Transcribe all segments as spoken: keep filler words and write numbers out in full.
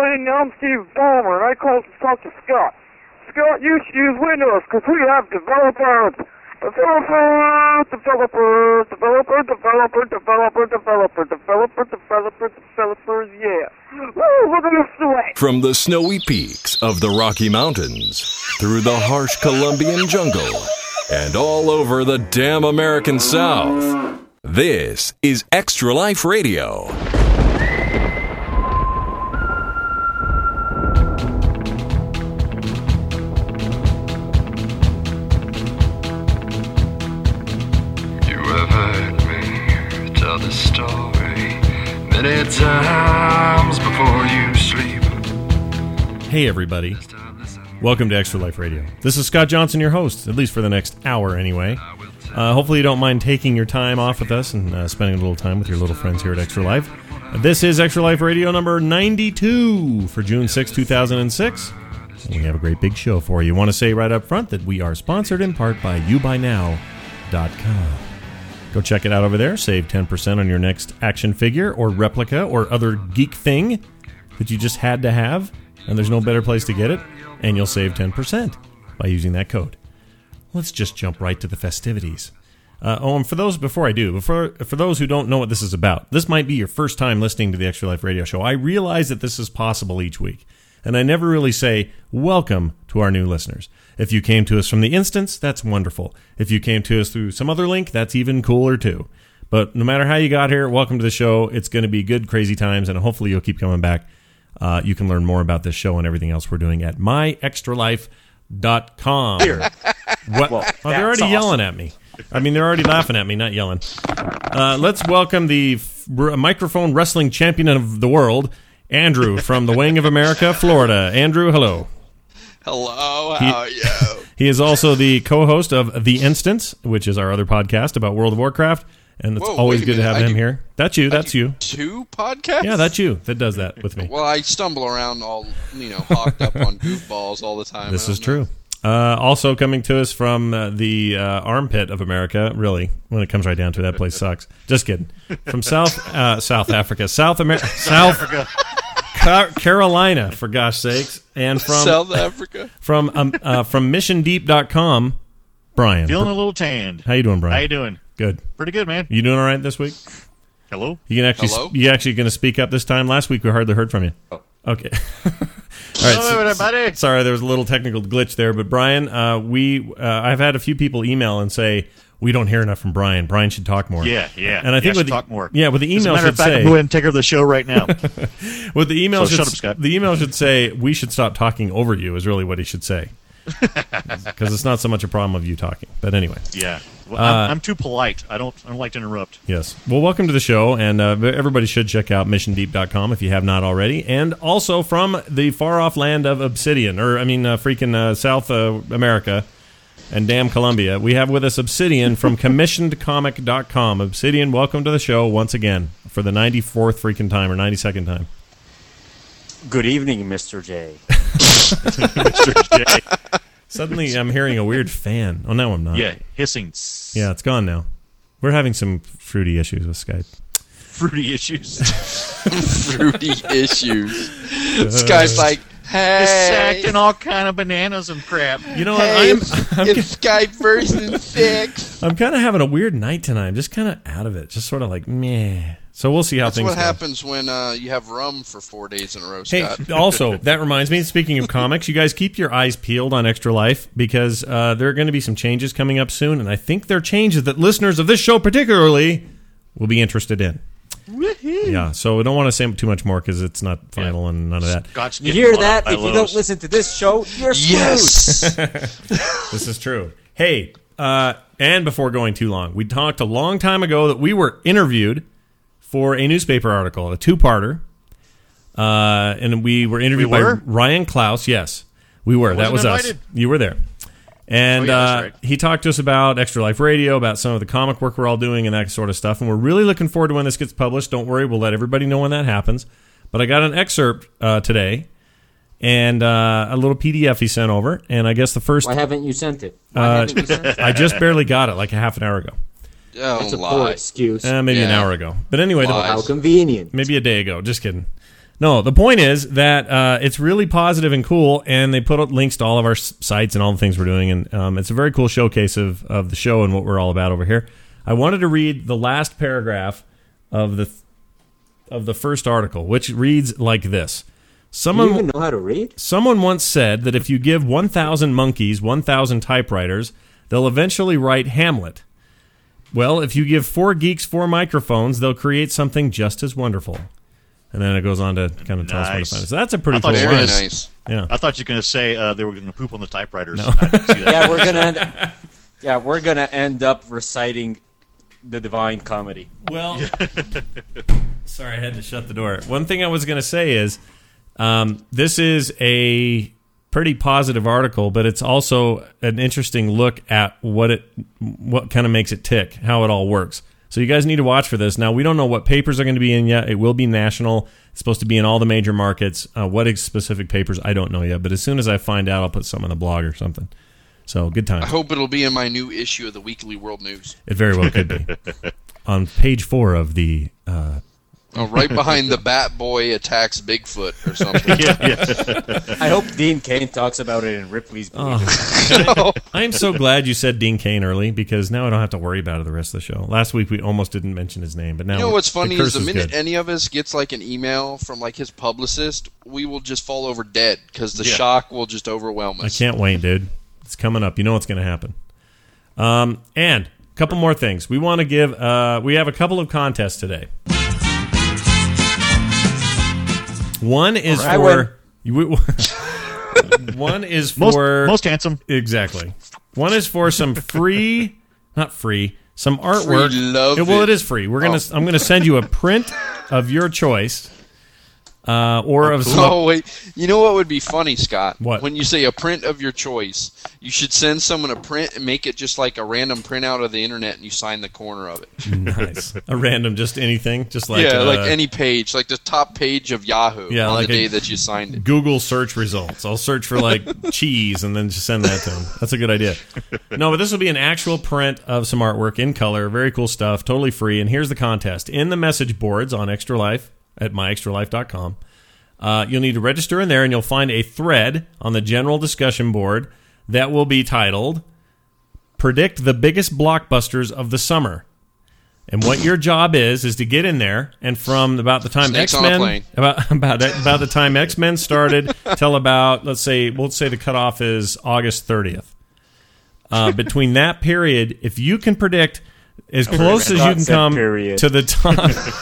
Wayne. I'm Steve Ballmer, and I called to talk to Scott. Scott, you should use Windows, because we have developers. Developer, developer, developer, developer, developer, developer, developer, developer, developers, yeah. Woo, look at this sweat. From the snowy peaks of the Rocky Mountains, through the harsh Colombian jungle, and all over the damn American South, this is Extra Life Radio. The story many times before you sleep. Hey everybody, welcome to Extra Life Radio. This is Scott Johnson, your host, at least for the next hour anyway. Uh, hopefully you don't mind taking your time off with us and uh, spending a little time with your little friends here at Extra Life. This is Extra Life Radio number ninety-two for June sixth, two thousand six. And we have a great big show for you. I want to say right up front that we are sponsored in part by you buy now dot com. Go check it out over there. Save ten percent on your next action figure or replica or other geek thing that you just had to have, and there's no better place to get it, and you'll save ten percent by using that code. Let's just jump right to the festivities. Uh, oh, and for those, before I do, before, for those who don't know what this is about, this might be your first time listening to the Extra Life Radio Show. I realize that this is possible each week, and I never really say, welcome to our new listeners. If you came to us from the Instance, that's wonderful. If you came to us through some other link, that's even cooler too. But no matter how you got here, welcome to the show. It's going to be good, crazy times, and hopefully you'll keep coming back. Uh, you can learn more about this show and everything else we're doing at my extra life dot com. What? Well, oh, they're already awesome. Yelling at me. I mean, they're already laughing at me, not yelling. Uh, let's welcome the f- microphone wrestling champion of the world, Andrew from the Wing of America, Florida. Andrew, hello. Hello, how he, are you? He is also the co-host of The Instance, which is our other podcast about World of Warcraft, and it's Whoa, always good to have I him do, here. That's you, that's you. Two podcasts? Yeah, that's you that does that with me. Well, I stumble around all, you know, hawked up on goofballs all the time. This is true. Uh, also coming to us from uh, the uh, armpit of America, really, when it comes right down to it, that place sucks. Just kidding. From South uh, South Africa, South America, South Africa. Car- Carolina, for gosh sakes, and from South Africa, from um, uh, from mission deep dot com, Brian. Feeling a little tanned. How you doing, Brian? How you doing? Good. Pretty good, man. You doing all right this week? Hello. You can actually Hello? you actually going to speak up this time? Last week we hardly heard from you. Oh. Okay. All right. Hello, So, everybody. Sorry, there was a little technical glitch there, but Brian, uh, we uh, I've had a few people email and say we don't hear enough from Brian. Brian should talk more. Yeah, yeah. And I think with the, talk more. Yeah, with the email As a matter should of fact, say. I'm going to take over the show right now. With the email, so should, shut up, Scott. The email should say we should stop talking over you. Is really what he should say, because it's not so much a problem of you talking. But anyway, yeah. Well, uh, I'm, I'm too polite. I don't. I don't like to interrupt. Yes. Well, welcome to the show, and uh, everybody should check out mission deep dot com if you have not already, and also from the far off land of Obsidian, or I mean, uh, freaking uh, South uh, America. And damn Columbia. We have with us Obsidian from commissioned comic dot com. Obsidian, welcome to the show once again for the ninety-fourth freaking time or ninety-second time. Good evening, Mister J. Mister J. Suddenly I'm hearing a weird fan. Oh, no, I'm not. Yeah, hissing. Yeah, it's gone now. We're having some fruity issues with Skype. Fruity issues. Fruity issues. Skype's like, hey. It's acting all kind of bananas and crap. You know hey, what? I'm, it's, I'm, it's Skype version six. I'm kind of having a weird night tonight. I'm just kind of out of it. Just sort of like, meh. So we'll see how That's things what go. happens when uh, you have rum for four days in a row, Hey, Scott. also, that reminds me, speaking of comics, you guys keep your eyes peeled on Extra Life because uh, there are going to be some changes coming up soon, and I think they're changes that listeners of this show particularly will be interested in. Woo-hoo. Yeah, so we don't want to say too much more because it's not final yeah. and none of that. Scott's You hear that? If you don't listen to this show, you're screwed. Yes. This is true. Hey, uh, and before going too long, we talked a long time ago that we were interviewed for a newspaper article, a two-parter, uh, and we were interviewed we were? by Ryan Klaus. Yes, we were. That was invited. us. You were there. And oh, yeah, uh, right. he talked to us about Extra Life Radio, about some of the comic work we're all doing and that sort of stuff. And we're really looking forward to when this gets published. Don't worry, we'll let everybody know when that happens. But I got an excerpt uh, today and uh, a little P D F he sent over. And I guess the first... Why haven't you sent it? Why Uh, haven't you sent it? I just barely got it, like a half an hour ago. Don't That's a lie. poor excuse. Uh, maybe an Yeah. hour ago. But anyway, the, Lies. How convenient. maybe a day ago. Just kidding. No, the point is that uh, it's really positive and cool, and they put up links to all of our s- sites and all the things we're doing, and um, it's a very cool showcase of, of the show and what we're all about over here. I wanted to read the last paragraph of the th- of the first article, which reads like this. Someone, Do you even know how to read? Someone once said that if you give one thousand monkeys one thousand typewriters, they'll eventually write Hamlet. Well, if you give four geeks four microphones, they'll create something just as wonderful. And then it goes on to kind of tell us where to Nice. find it. So that's a pretty I cool thought Very line. was- nice. Yeah. I thought you were going to say uh, they were going to poop on the typewriters. No. I didn't see that. Yeah, we're gonna. End, yeah, we're gonna end up reciting the Divine Comedy. Well, sorry, I had to shut the door. One thing I was going to say is um, this is a pretty positive article, but it's also an interesting look at what it, what kind of makes it tick, how it all works. So you guys need to watch for this. Now, we don't know what papers are going to be in yet. It will be national. It's supposed to be in all the major markets. Uh, what ex- specific papers, I don't know yet. But as soon as I find out, I'll put something on the blog or something. So good times. I hope it'll be in my new issue of the Weekly World News. It very well could be. On page four of the... Uh, Oh, right behind the Bat Boy attacks Bigfoot or something. I hope Dean Cain talks about it in Ripley's. Oh. I am so glad you said Dean Cain early, because now I don't have to worry about it the rest of the show. Last week we almost didn't mention his name, but now You know what's funny the is curse the minute good. any of us gets like an email from like his publicist, we will just fall over dead because the Yeah. shock will just overwhelm I us. can't wait, dude. It's coming up. You know what's going to happen. Um, and a couple more things. We want to give. Uh, we have a couple of contests today. One is All right, for. you- One is Most, for most handsome. exactly. One is for some free, not free, some artwork. Free love Yeah, well, it. it is free. We're gonna. Oh. I'm gonna send you a print of your choice, uh, or of some. Oh wait, you know what would be funny, Scott? What? When you say a print of your choice, you should send someone a print and make it just like a random printout of the internet, and you sign the corner of it. Nice. A random, just anything, just like yeah, uh, like any page, like the top page of Yahoo Yeah, on like the a- day that you signed it. Google search results. I'll search for like cheese and then just send that to them. That's a good idea. No, but this will be an actual print of some artwork in color. Very cool stuff. Totally free. And here's the contest. In the message boards on Extra Life at my extra life dot com, uh, you'll need to register in there, and you'll find a thread on the general discussion board that will be titled Predict the Biggest Blockbusters of the Summer. And what your job is is to get in there, and from about the time Snakes on a X-Men plane. about about about the time X-Men started till about let's say we'll say the cutoff is August thirtieth. Uh, between that period, if you can predict as close as you can Said come period. to the top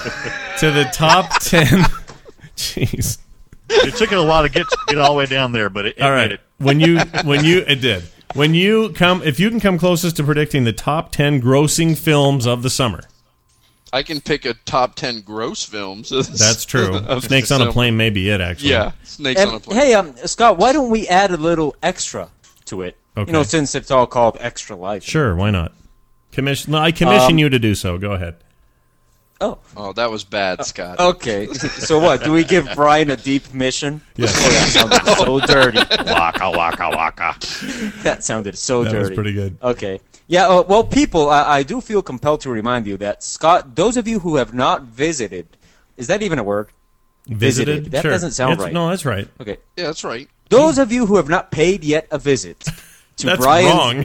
to the top ten, jeez. It took it a while to get get all the way down there, but it, it All made right. it. When you when you it did. When you come if you can come closest to predicting the top ten grossing films of the summer. I can pick a top ten gross films. of the- That's true. of the Snakes on a summer. Plane may be it actually. Yeah, Snakes on a And, Plane. hey, um, Scott, why don't we add a little extra to it? Okay. You know, since it's all called Extra Life. Sure, why not? Commission no, I commission Um, you to do so. Go ahead. Oh, Oh, that was bad, Scott. okay. So what? Do we give Brian a deep mission? Yes. Oh, that sounded so dirty. Waka waka waka. That sounded so That dirty. was pretty good. Okay. Yeah, uh, well, people, I, I do feel compelled to remind you that, Scott, those of you who have not visited, is that even a word? Visited? That Sure. doesn't sound It's- right. No, that's right. Okay. Yeah, that's right. Those of you who have not paid yet a visit to That's Brian's... wrong.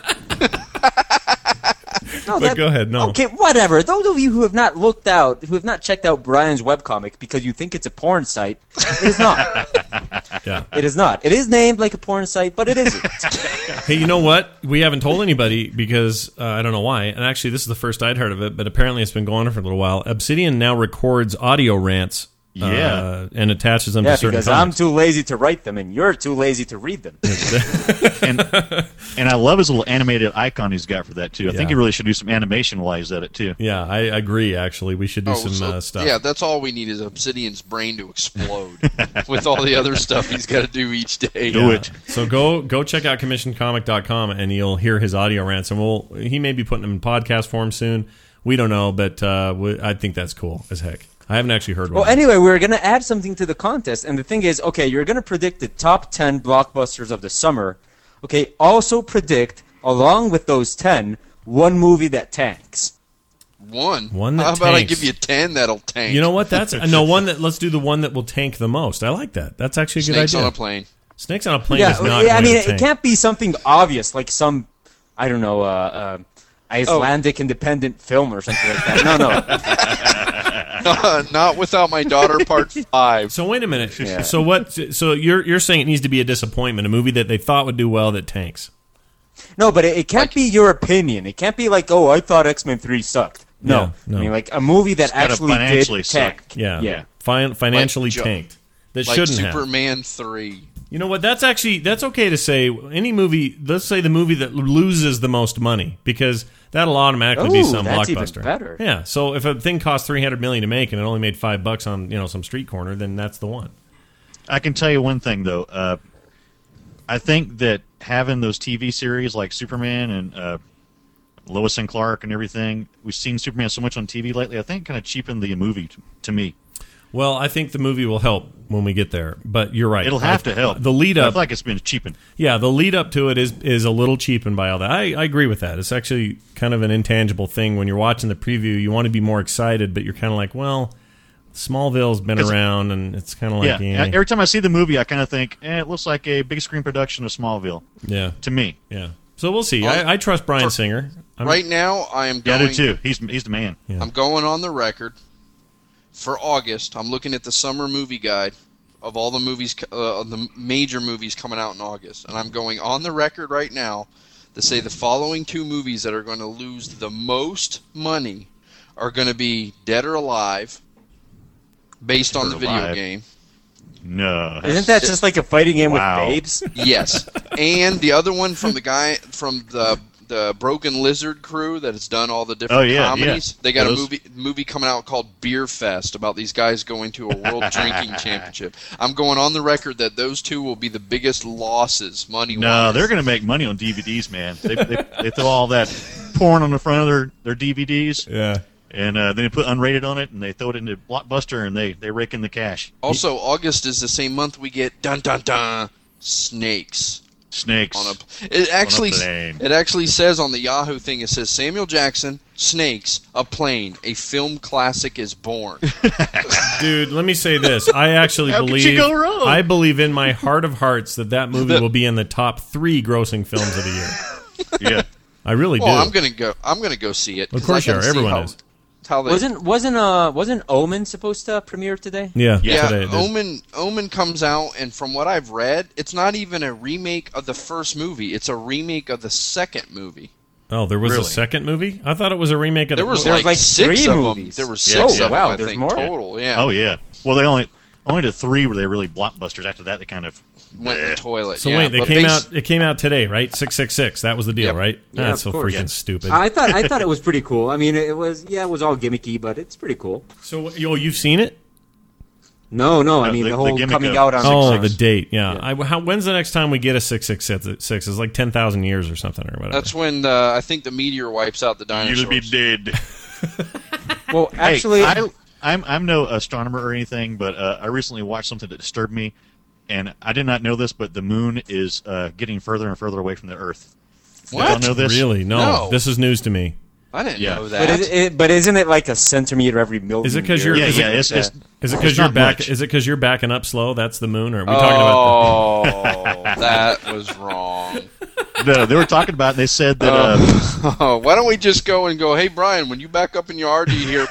No, But go ahead, no. Okay, whatever. Those of you who have not looked out, who have not checked out Brian's webcomic because you think it's a porn site, it is not. Yeah. It is not. It is named like a porn site, but it isn't. Hey, you know what? We haven't told anybody because uh, I don't know why. And actually, this is the first I'd heard of it, but apparently it's been going on for a little while. Obsidian now records audio rants. Uh, Yeah. and attaches them Yeah, to certain because I'm comics. too lazy to write them, and you're too lazy to read them. And and I love his little animated icon he's got for that too. I Yeah. think he really should do some animation wise at it too. Yeah, I agree, actually. We should do Oh, some so- uh, stuff. Yeah, that's all we need is Obsidian's brain to explode with all the other stuff he's got to do each day. Do it. So go go check out commission comic dot com and you'll hear his audio rants. And we'll he may be putting them in podcast form soon. We don't know, but uh, we, I think that's cool as heck. I haven't actually heard one. Well, anyway, we're going to add something to the contest, and the thing is, okay, you're going to predict the top ten blockbusters of the summer. Okay, also predict, along with those ten, one movie that tanks. One. One that How about I tanks. give you ten that'll tank? You know what? That's no one that. Let's do the one that will tank the most. I like that. That's actually a good Snakes idea. on a plane. Snakes on a plane Yeah, is not. yeah, I going mean, to it tank. can't be something obvious like some, I don't know, uh, uh, Icelandic independent film or something like that. No, no. Not without my daughter. Part five. So wait a minute. Yeah. So what? So you're you're saying it needs to be a disappointment, a movie that they thought would do well that tanks. No, but it, it can't Like- be your opinion. It can't be like, oh, I thought X-Men three sucked. No. Yeah, no. I mean, like a movie that gotta actually financially did suck. tank. Yeah. Yeah. Fin- financially Like Jo- tanked. That Like shouldn't have. Superman three. You know what? That's actually that's okay to say. Any movie, let's say the movie that loses the most money, because that'll automatically be Ooh, some that's even blockbuster. better. Yeah. So if a thing costs three hundred million to make and it only made five bucks on you know some street corner, then that's the one. I can tell you one thing though. Uh, I think that having those T V series like Superman and uh, Lois and Clark and everything, we've seen Superman so much on T V lately. I think it kind of cheapened the movie to, to me. Well, I think the movie will help when we get there. But you're right. It'll have I- to help. The lead I up, feel like it's been cheapened. yeah, the lead up to it is is a little cheapened by all that. I, I agree with that. It's actually kind of an intangible thing when you're watching the preview. You want to be more excited, but you're kind of like, well, Smallville's been 'Cause- around, and it's kind of like, yeah. eh. Every time I see the movie, I kind of think, eh, it looks like a big screen production of Smallville yeah, to me. yeah. So we'll see. Well, I, I trust Bryan for- Singer. I'm, Right now, I am Yeah, I going. do too. He's he's the man. Yeah. I'm going on the record for August. I'm looking at the summer movie guide of all the movies, uh, the major movies coming out in August, and I'm going on the record right now to say the following two movies that are going to lose the most money are going to be Dead or Alive, based on Dead the or video Alive. game. No. Isn't that just like a fighting game Wow. with babes? Yes, and the other one from the guy from the the Broken Lizard crew that has done all the different Oh, yeah, comedies. yeah. They got Those- a movie movie coming out called Beer Fest about these guys going to a world drinking championship. I'm going on the record that those two will be the biggest losses money. No, they're going to make money on D V Ds, man. They, they, they throw all that porn on the front of their, their D V Ds, yeah. and uh, then they put unrated on it, and they throw it into Blockbuster, and they, they rake in the cash. Also, August is the same month we get dun dun dun Snakes. Snakes. On a, it actually plane. it actually says on the Yahoo thing, it says Samuel Jackson, Snakes, a plane, a film classic is born. Dude, let me say this. I actually How could believe you go wrong? I believe in my heart of hearts that that movie will be in the top three grossing films of the year. Yeah. I really do. Well, I'm gonna go. I'm gonna go see it. Of 'cause course I you gotta are. see Everyone how, is. How they, Wasn't wasn't uh wasn't Omen supposed to premiere today? yeah, yeah, today it did. Omen. Omen comes out, and from what I've read, it's not even a remake of the first movie. It's a remake of the second movie. Oh, there was a Really? second movie? I thought it was a remake of There the was There like, was like six three of movies. them. There were Yeah, six yeah. of wow, them, I there's think, more? total. Yeah. Oh, yeah. Well, they only only the three were they really blockbusters. After that, they kind of Went in the toilet. So yeah. wait, they But came bas- out it came out today, right? six six six. That was the deal, Yep. right? Yeah, That's so of course. freaking Yeah. stupid. I thought I thought it was pretty cool. I mean, it was yeah, it was all gimmicky, but it's pretty cool. So yo, you've seen it? No, no, I No, mean the- the, the whole gimmick coming of out on Oh, six the six. date. Yeah. Yeah. I, how, when's the next time we get a six six six? It's like ten thousand years or something or whatever. That's when uh, I think the meteor wipes out the dinosaurs. you'll be dead. Well, actually, Hey, I, I'm I'm no astronomer or anything, but uh, I recently watched something that disturbed me, and I did not know this, but the moon is uh, getting further and further away from the Earth. Did What? y'all know this? Really? No, No. This is news to me. I didn't Yeah. know but that. it, it, but isn't it like a centimeter every million? Is it 'cause years? you're- Yeah, Is yeah. it- It's, it's, Is it It's because you're not back? much. Is it because you're backing up slow? That's the moon. Or are we talking about? oh, that was wrong. no, they were talking about. It, they said that. Uh, Oh, why don't we just go and go, hey, Brian, when you back up in your R D here,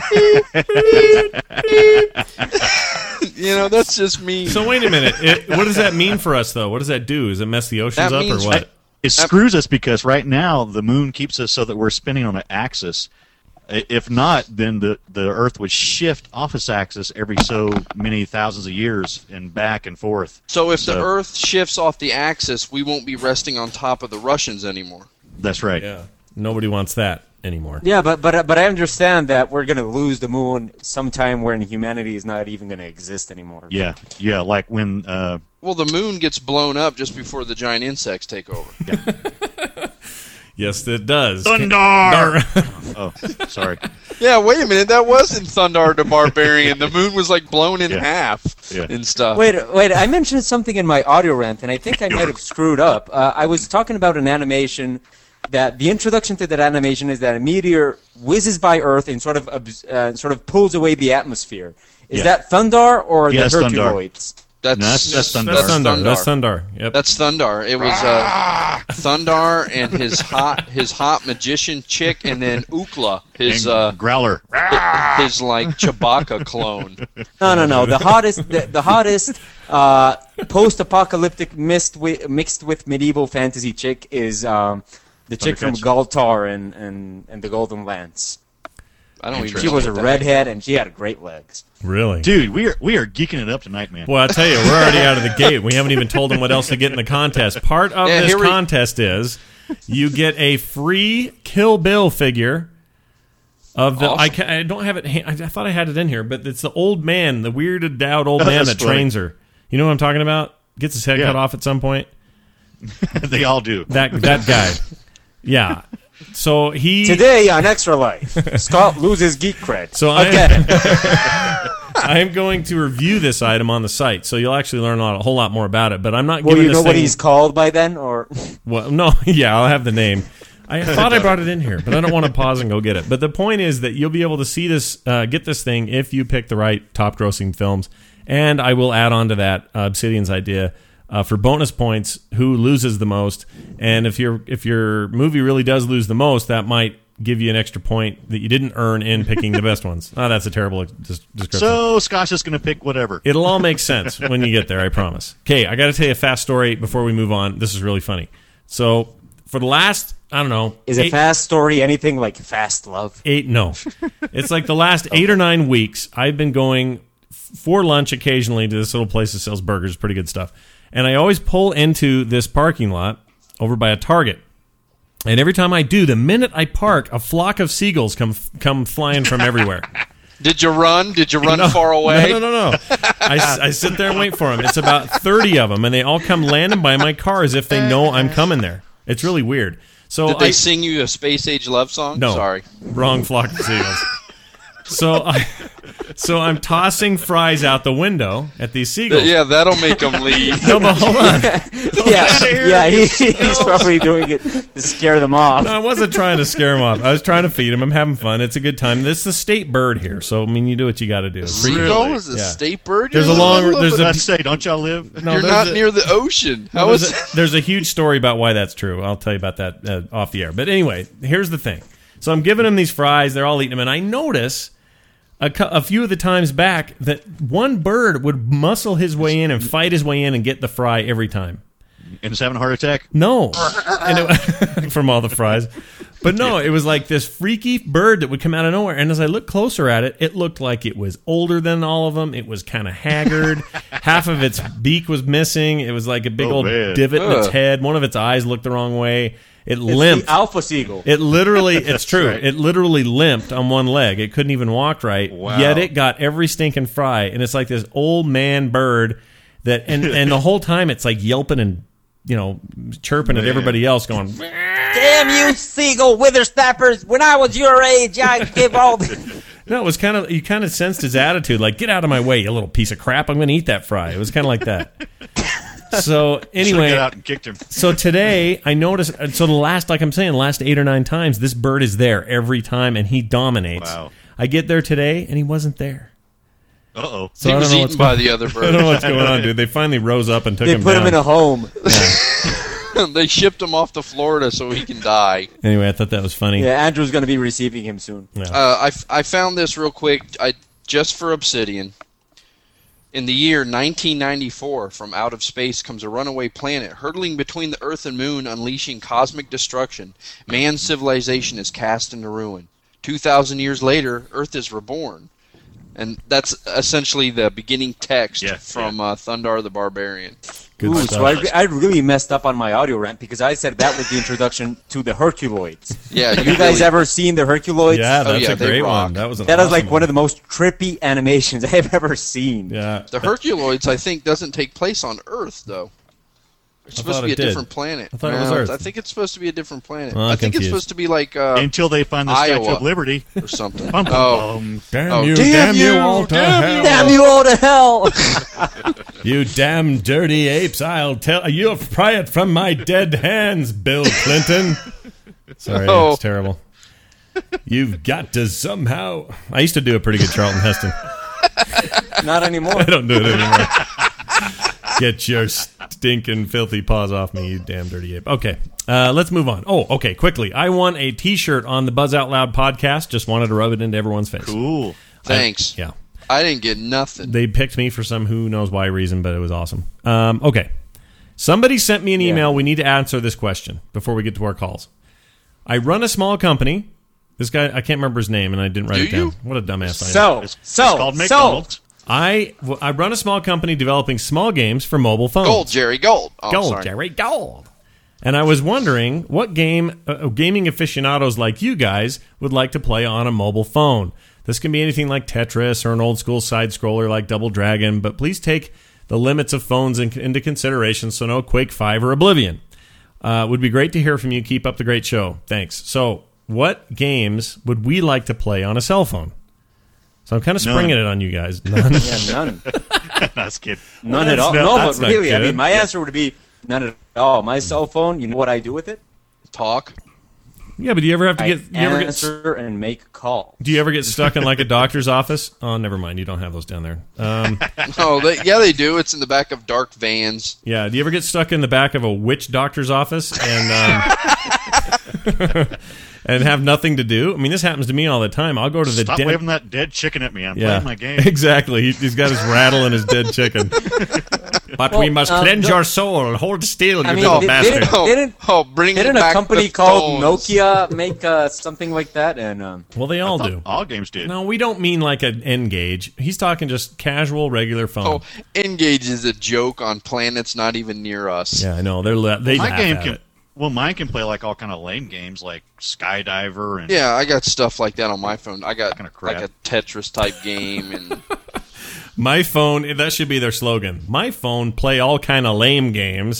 you know, that's just me. The, so wait a minute. It, what does that mean for us, though? What does that do? Does it mess the oceans That up or means- what? It screws us because right now the moon keeps us so that we're spinning on an axis. I- If not, then the, the Earth would shift off its axis every so many thousands of years and back and forth. So if the So- Earth shifts off the axis, we won't be resting on top of the Russians anymore. That's right. Yeah. Nobody wants that anymore. Yeah, but but but I understand that we're gonna lose the moon sometime when humanity is not even gonna exist anymore. Yeah, yeah. Like when. Uh, Well, the moon gets blown up just before the giant insects take over. Yes, it does. Thunder! Dar- oh, sorry. Yeah, wait a minute. That wasn't Thundar the Barbarian. The moon was like blown in Yeah. half Yeah. and stuff. Wait, wait. I mentioned something in my audio rant, and I think I might have screwed up. Uh, I was talking about an animation that the introduction to that animation is that a meteor whizzes by Earth and sort of abs- uh, sort of pulls away the atmosphere. Is Yeah. that Thundar or Yeah, the it's Thundar. Herculoids? That's, No, that's- that's Thundar. That's Thundar. That's Thundar. Yep. That's Thundar. It was uh, Thundar and his hot his hot magician chick, and then Ookla, his And uh, Growler. his like Chewbacca clone. No, no, no. The hottest, the, the hottest uh, post-apocalyptic mixed with, mixed with medieval fantasy chick is um, the chick from Thundercats. Galtar and, and, and the Golden Lance. I don't even. She know was a what that redhead and she had great legs. Really? Dude, we are we are geeking it up tonight, man. Well, I'll tell you, we're already out of the gate. We haven't even told them what else to get in the contest. Part of Yeah, this here we- contest is you get a free Kill Bill figure of the. I, Awesome. ca- I don't have it. ha- I, I thought I had it in here, but it's the old man, the weirded out old Oh, man that's that funny. trains her. You know what I'm talking about? Gets his head Yeah. cut off at some point. They all do. That that guy. Yeah. So he. Today on Extra Life, Scott loses geek cred. So I- Again. I'm going to review this item on the site, so you'll actually learn a, lot, a whole lot more about it. But I'm not Will giving you this know what thing- he's called by then? Or Well, no, yeah, I'll have the name. I thought I brought it in here, but I don't want to pause and go get it. But the point is that you'll be able to see this, uh, get this thing if you pick the right top-grossing films. And I will add on to that uh, Obsidian's idea uh, for bonus points, who loses the most. And if your if your movie really does lose the most, that might give you an extra point that you didn't earn in picking the best ones. Oh, that's a terrible des- description. So Scott's just going to pick whatever. It'll all make sense when you get there, I promise. Okay, I got to tell you a fast story before we move on. This is really funny. So, for the last, I don't know. is a eight, fast story anything like Fast Love? eight no. It's like the last eight or nine weeks, I've been going f- for lunch occasionally to this little place that sells burgers, pretty good stuff. And I always pull into this parking lot over by a Target. And every time I do, the minute I park, a flock of seagulls come come flying from everywhere. Did you run? Did you run No, far away? No, no, no, no. I, s- I sit there and wait for them. It's about thirty of them, and they all come landing by my car as if they know I'm coming there. It's really weird. So Did they I, sing you a space age love song? No. Sorry. Wrong flock of seagulls. So I, so I'm tossing fries out the window at these seagulls. Yeah, that'll make them leave. No, but hold on. yeah, yeah, he, he's probably doing it to scare them off. No, I wasn't trying to scare them off. I was trying to feed them. I'm having fun. It's a good time. This is the state bird here, so I mean, you do what you got to do. Seagull is a Yeah. state bird? There's a You're long. little- There's a. Let's say, don't y'all live? no, You're there's not a- near the ocean. How No, is there's, a, there's a huge story about why that's true. I'll tell you about that uh, off the air. But anyway, here's the thing. So I'm giving them these fries. They're all eating them, and I notice a, cou- a few of the times back that one bird would muscle his way in and fight his way in and get the fry every time. And is having a heart attack? No, and it, from all the fries. But no, it was like this freaky bird that would come out of nowhere. And as I looked closer at it, it looked like it was older than all of them. It was kind of haggard. Half of its beak was missing. It was like a big Oh, old man. divot in its Ugh. head. One of its eyes looked the wrong way. It It's limped. the Alpha Seagull. It literally, it's true. right. It literally limped on one leg. It couldn't even walk right. Wow. Yet it got every stinking fry. And it's like this old man bird that, and, and the whole time it's like yelping and, you know, chirping at Man. everybody else going, Damn you, seagull whippersnappers! When I was your age, I give all the... no, it was kind of, you kind of sensed his attitude, like, get out of my way, you little piece of crap. I'm going to eat that fry. It was kind of like that. So Should've anyway, got out and kicked him. so today I noticed, so the last, like I'm saying, the last eight or nine times, this bird is there every time and he dominates. Wow. I get there today and he wasn't there. Uh-oh. So he I don't was know eaten what's by going- the other I don't know bird. what's going on, dude. They finally rose up and took They him put down. him in a home. They shipped him off to Florida so he can die. Anyway, I thought that was funny. Yeah, Andrew's going to be receiving him soon. Uh, I, f- I found this real quick, I just for Obsidian. In the year nineteen ninety-four, from out of space comes a runaway planet hurtling between the Earth and Moon, unleashing cosmic destruction. Man's civilization is cast into ruin. Two thousand years later, Earth is reborn. And that's essentially the beginning text Yeah, from Uh, Thundar the Barbarian. Good Ooh, stuff. so I, I really messed up on my audio rant because I said that was the introduction to the Herculoids. Yeah, Have you guys really- ever seen the Herculoids? yeah, that's yeah, a they great rock. one. That was an That is like awesome one of the most trippy animations I have ever seen. Yeah. The Herculoids, I think, doesn't take place on Earth, though. It's I supposed thought to be it a did. different planet. I thought it was No, Earth. I think it's supposed to be a different planet. Well, I'm I think confused. it's supposed to be like uh, Until they find the Statue Iowa. of Liberty. or something. Bum, bum, Oh, bum. Damn Oh, you, damn damn you you, all to damn hell. you. Damn you all to hell! You damn dirty apes, I'll tell you, pry it from my dead hands, Bill Clinton. Sorry, Oh. it's terrible. You've got to somehow. I used to do a pretty good Charlton Heston. Not anymore. I don't do it anymore. Get your stinking filthy paws off me, you damn dirty ape. Okay, uh, let's move on. Oh, okay, quickly. I won a T-shirt on the Buzz Out Loud podcast. Just wanted to rub it into everyone's face. Cool. Thanks. I, yeah. I didn't get nothing. They picked me for some who knows why reason, but it was awesome. Um, okay. Somebody sent me an email. Yeah. We need to answer this question before we get to our calls. I run a small company. This guy, I can't remember his name, and I didn't write Do it down. you? What a dumbass I am. So, It's, so, it's called so. McDonald's. I, well, I run a small company developing small games for mobile phones. Gold, Jerry, gold. Oh, Gold, sorry. Jerry, gold. And I was wondering what game uh, gaming aficionados like you guys would like to play on a mobile phone. This can be anything like Tetris or an old school side scroller like Double Dragon, but please take the limits of phones in, into consideration, so no Quake five or Oblivion. Uh, would be great to hear from you. Keep up the great show. Thanks. So, what games would we like to play on a cell phone? So I'm kind of springing None. it on you guys. None. Yeah, none. That's good. None That's at all. not- No, that's but not really, I good. mean, my answer would be none at all. My cell phone, you know what I do with it? Talk. Yeah, but do you ever have to I get? You ever get? answer and make calls. Do you ever get stuck in like a doctor's office? Oh, never mind. You don't have those down there. Um, Oh, they, yeah, they do. It's in the back of dark vans. yeah. Do you ever get stuck in the back of a witch doctor's office and um, and have nothing to do? I mean, this happens to me all the time. I'll go to the Stop den- waving that dead chicken at me. I'm Yeah, playing my game. exactly. He, he's got his rattle and his dead chicken. But we Well, must uh, cleanse the- your soul. Hold still, you I mean, little they- bastard. they- Oh, Didn't- oh bring Didn't back a company the called phones. Nokia make uh, something like that? And um, Well, they all do. All games did. No, we don't mean like an N-Gage. He's talking just casual, regular phone. Oh, Engage is a joke on planets not even near us. Yeah, I know. They're la- they my laugh game at can. it. Well, mine can play like all kind of lame games like Skydiver and Yeah, I got stuff like that on my phone. I got Kinda crap. like a Tetris type game, and My phone, that should be their slogan. My phone play all kind of lame games.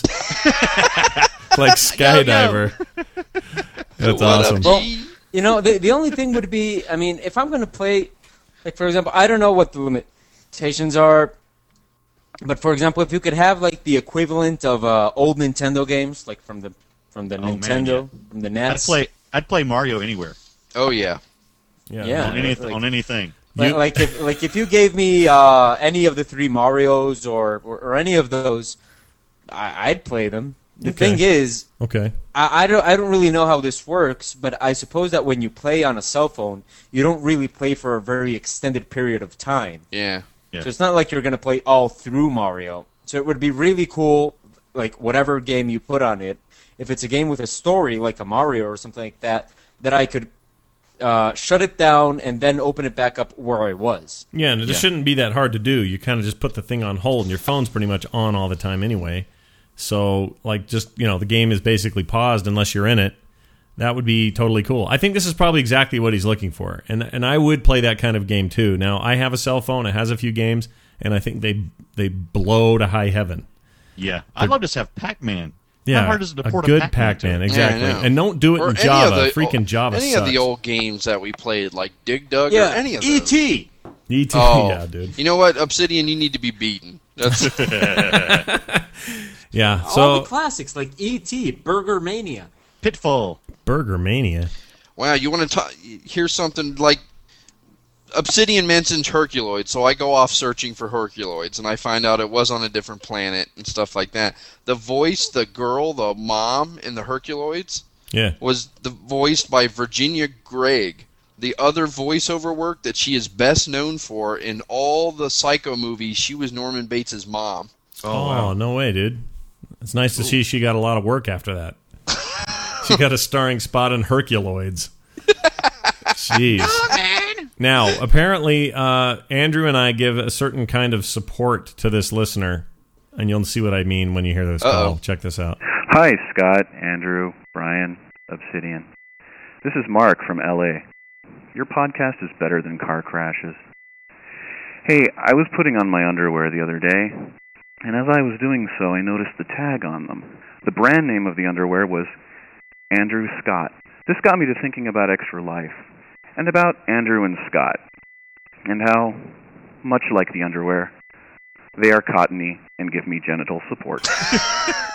Like Skydiver. That's What awesome. up, well, G? you know, the the only thing would be, I mean, if I'm going to play, like for example, I don't know what the limitations are, but for example, if you could have like the equivalent of uh, old Nintendo games, like from the from the Oh, man, Nintendo, from the N E I'd S, play. I'd play Mario anywhere Oh yeah. Yeah. Yeah. on, any, like- on anything. Like, You- like if like if you gave me uh, any of the three Mario's or, or, or any of those, I, I'd play them. The Okay. thing is, Okay. I, I don't I don't really know how this works, but I suppose that when you play on a cell phone, you don't really play for a very extended period of time. Yeah. Yeah. So it's not like you're gonna play all through Mario. So it would be really cool, like whatever game you put on it, if it's a game with a story like a Mario or something like that, that I could uh, shut it down and then open it back up where I was. Yeah, and it Yeah. shouldn't be that hard to do. You kind of just put the thing on hold, and your phone's pretty much on all the time anyway. So, like, just, you know, the game is basically paused unless you're in it. That would be totally cool. I think this is probably exactly what he's looking for. And and I would play that kind of game, too. Now, I have a cell phone. It has a few games, and I think they they blow to high heaven. Yeah, I'd love to just have Pac-Man. Yeah, How hard is it to a port good a Pac-Man? to? exactly. Yeah, I know. And don't do it Or in any Java. of the- Freaking Java Any sucks. of the old games that we played, like Dig Dug Yeah, or any of E those. T E T, Oh, yeah, dude. You know what, Obsidian, you need to be beaten. That's Yeah, All so the classics like E T, Burger Mania. Pitfall. Burger Mania. wow. You want to t- hear something like Obsidian mentions Herculoids, so I go off searching for Herculoids, and I find out it was on a different planet and stuff like that. The voice, the girl, the mom in the Herculoids, Yeah. was the voiced by Virginia Gregg. The other voiceover work that she is best known for in all the Psycho movies, she was Norman Bates' mom. Oh, no way, dude. It's nice to see she got a lot of work after that. She got a starring spot in Herculoids. Jeez. Now, apparently, uh, Andrew and I give a certain kind of support to this listener, and you'll see what I mean when you hear this call. Uh-oh. Check this out. Hi, Scott, Andrew, Brian, Obsidian. This is Mark from L A. Your podcast is better than car crashes. Hey, I was putting on my underwear the other day, and as I was doing so, I noticed the tag on them. The brand name of the underwear was Andrew Scott. This got me to thinking about Extra Life, and about Andrew and Scott, and how, much like the underwear, they are cottony and give me genital support.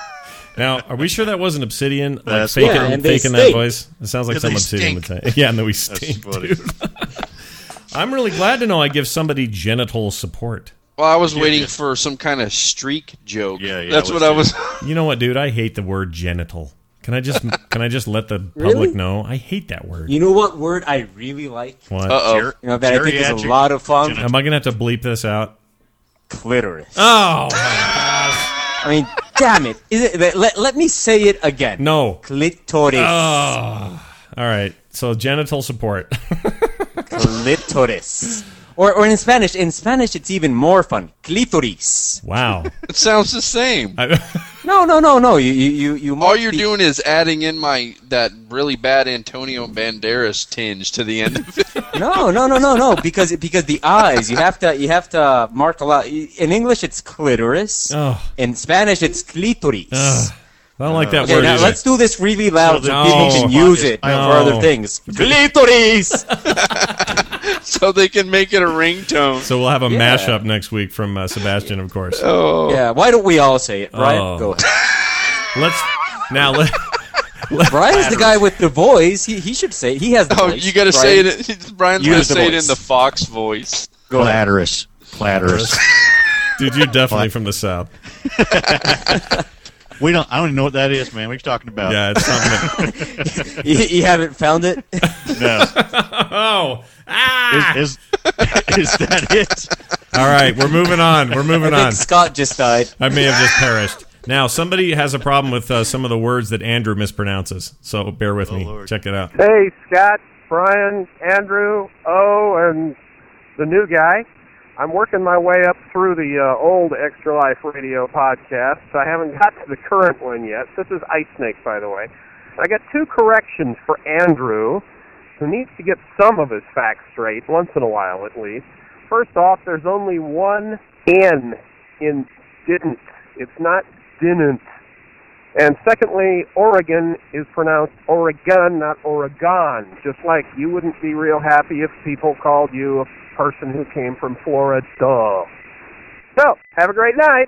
Now, are we sure that wasn't Obsidian? Like That's faking, yeah, and they faking that stink. voice? It sounds like Yeah, some they Obsidian would stink. say. Yeah, and then we stink, funny. dude. I'm really glad to know I give somebody genital support. Well, I was Yeah, waiting yeah. for some kind of streak joke. Yeah, yeah, That's I what was I was. You know what, dude? I hate the word genital. Can I just can I just let the public Really? know? I hate that word. You know what word I really like? What? Uh oh. Ger- You know, that I think is a geriatric lot of fun? genital- Am I going to have to bleep this out? Clitoris. Oh, I mean, damn it. Is it let, let me say it again. no. Clitoris. Oh. All right. So genital support. Clitoris. Or, or in Spanish, in Spanish it's even more fun. Clitoris. Wow. It sounds the same. I, No, no, no, no. You, you, you, you All must you're be- doing is adding in my that really bad Antonio Banderas tinge to the end of it. No, no, no, no, no. Because because the eyes, you have to you have to mark a lot. In English, it's clitoris. oh, In Spanish, it's clitoris. ugh. I don't like that Okay, word now either. let's do this really loud so No. people can use it No. for other things. Clitoris. So they can make it a ringtone. So we'll have a Yeah. mashup next week from uh, Sebastian, of course. Oh. Yeah. Why don't we all say it, Brian? Oh. Go ahead. Let's now let. Brian's the guy with the voice. He he should say it. He has the Oh, voice. you got to say it. Brian's Use going to the say it in voice. the Fox voice. Clitoris. Clitoris. Dude, you're definitely from the south. We don't. I don't even know what that is, man. What are you talking about? Yeah, it's something. you, you haven't found it? No. Oh, ah! Is, is, is that it? All right, we're moving on. We're moving I on. think Scott just died. I may have just perished. Now, somebody has a problem with uh, some of the words that Andrew mispronounces, so bear with me. Lord. Check it out. Hey, Scott, Brian, Andrew, O, and the new guy. I'm working my way up through the uh, old Extra Life Radio podcast. I haven't got to the current one yet. This is Ice Snake, by the way. I got two corrections for Andrew, who needs to get some of his facts straight, once in a while at least. First off, there's only one N in didn't. It's not didn't. And secondly, Oregon is pronounced Oregon, not Oregon. Just like you wouldn't be real happy if people called you a person who came from Florida. So, have a great night.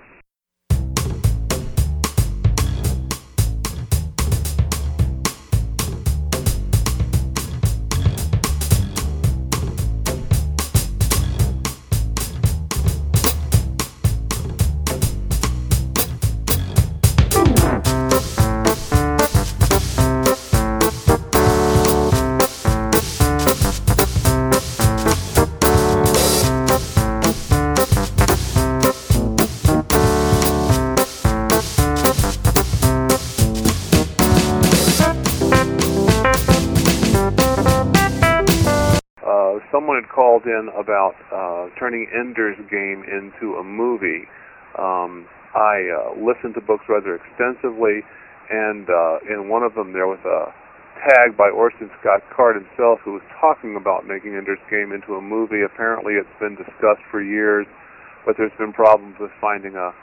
Someone had called in about uh, turning Ender's Game into a movie. Um, I uh, listened to books rather extensively, and uh, in one of them there was a tag by Orson Scott Card himself who was talking about making Ender's Game into a movie. Apparently it's been discussed for years, but there's been problems with finding a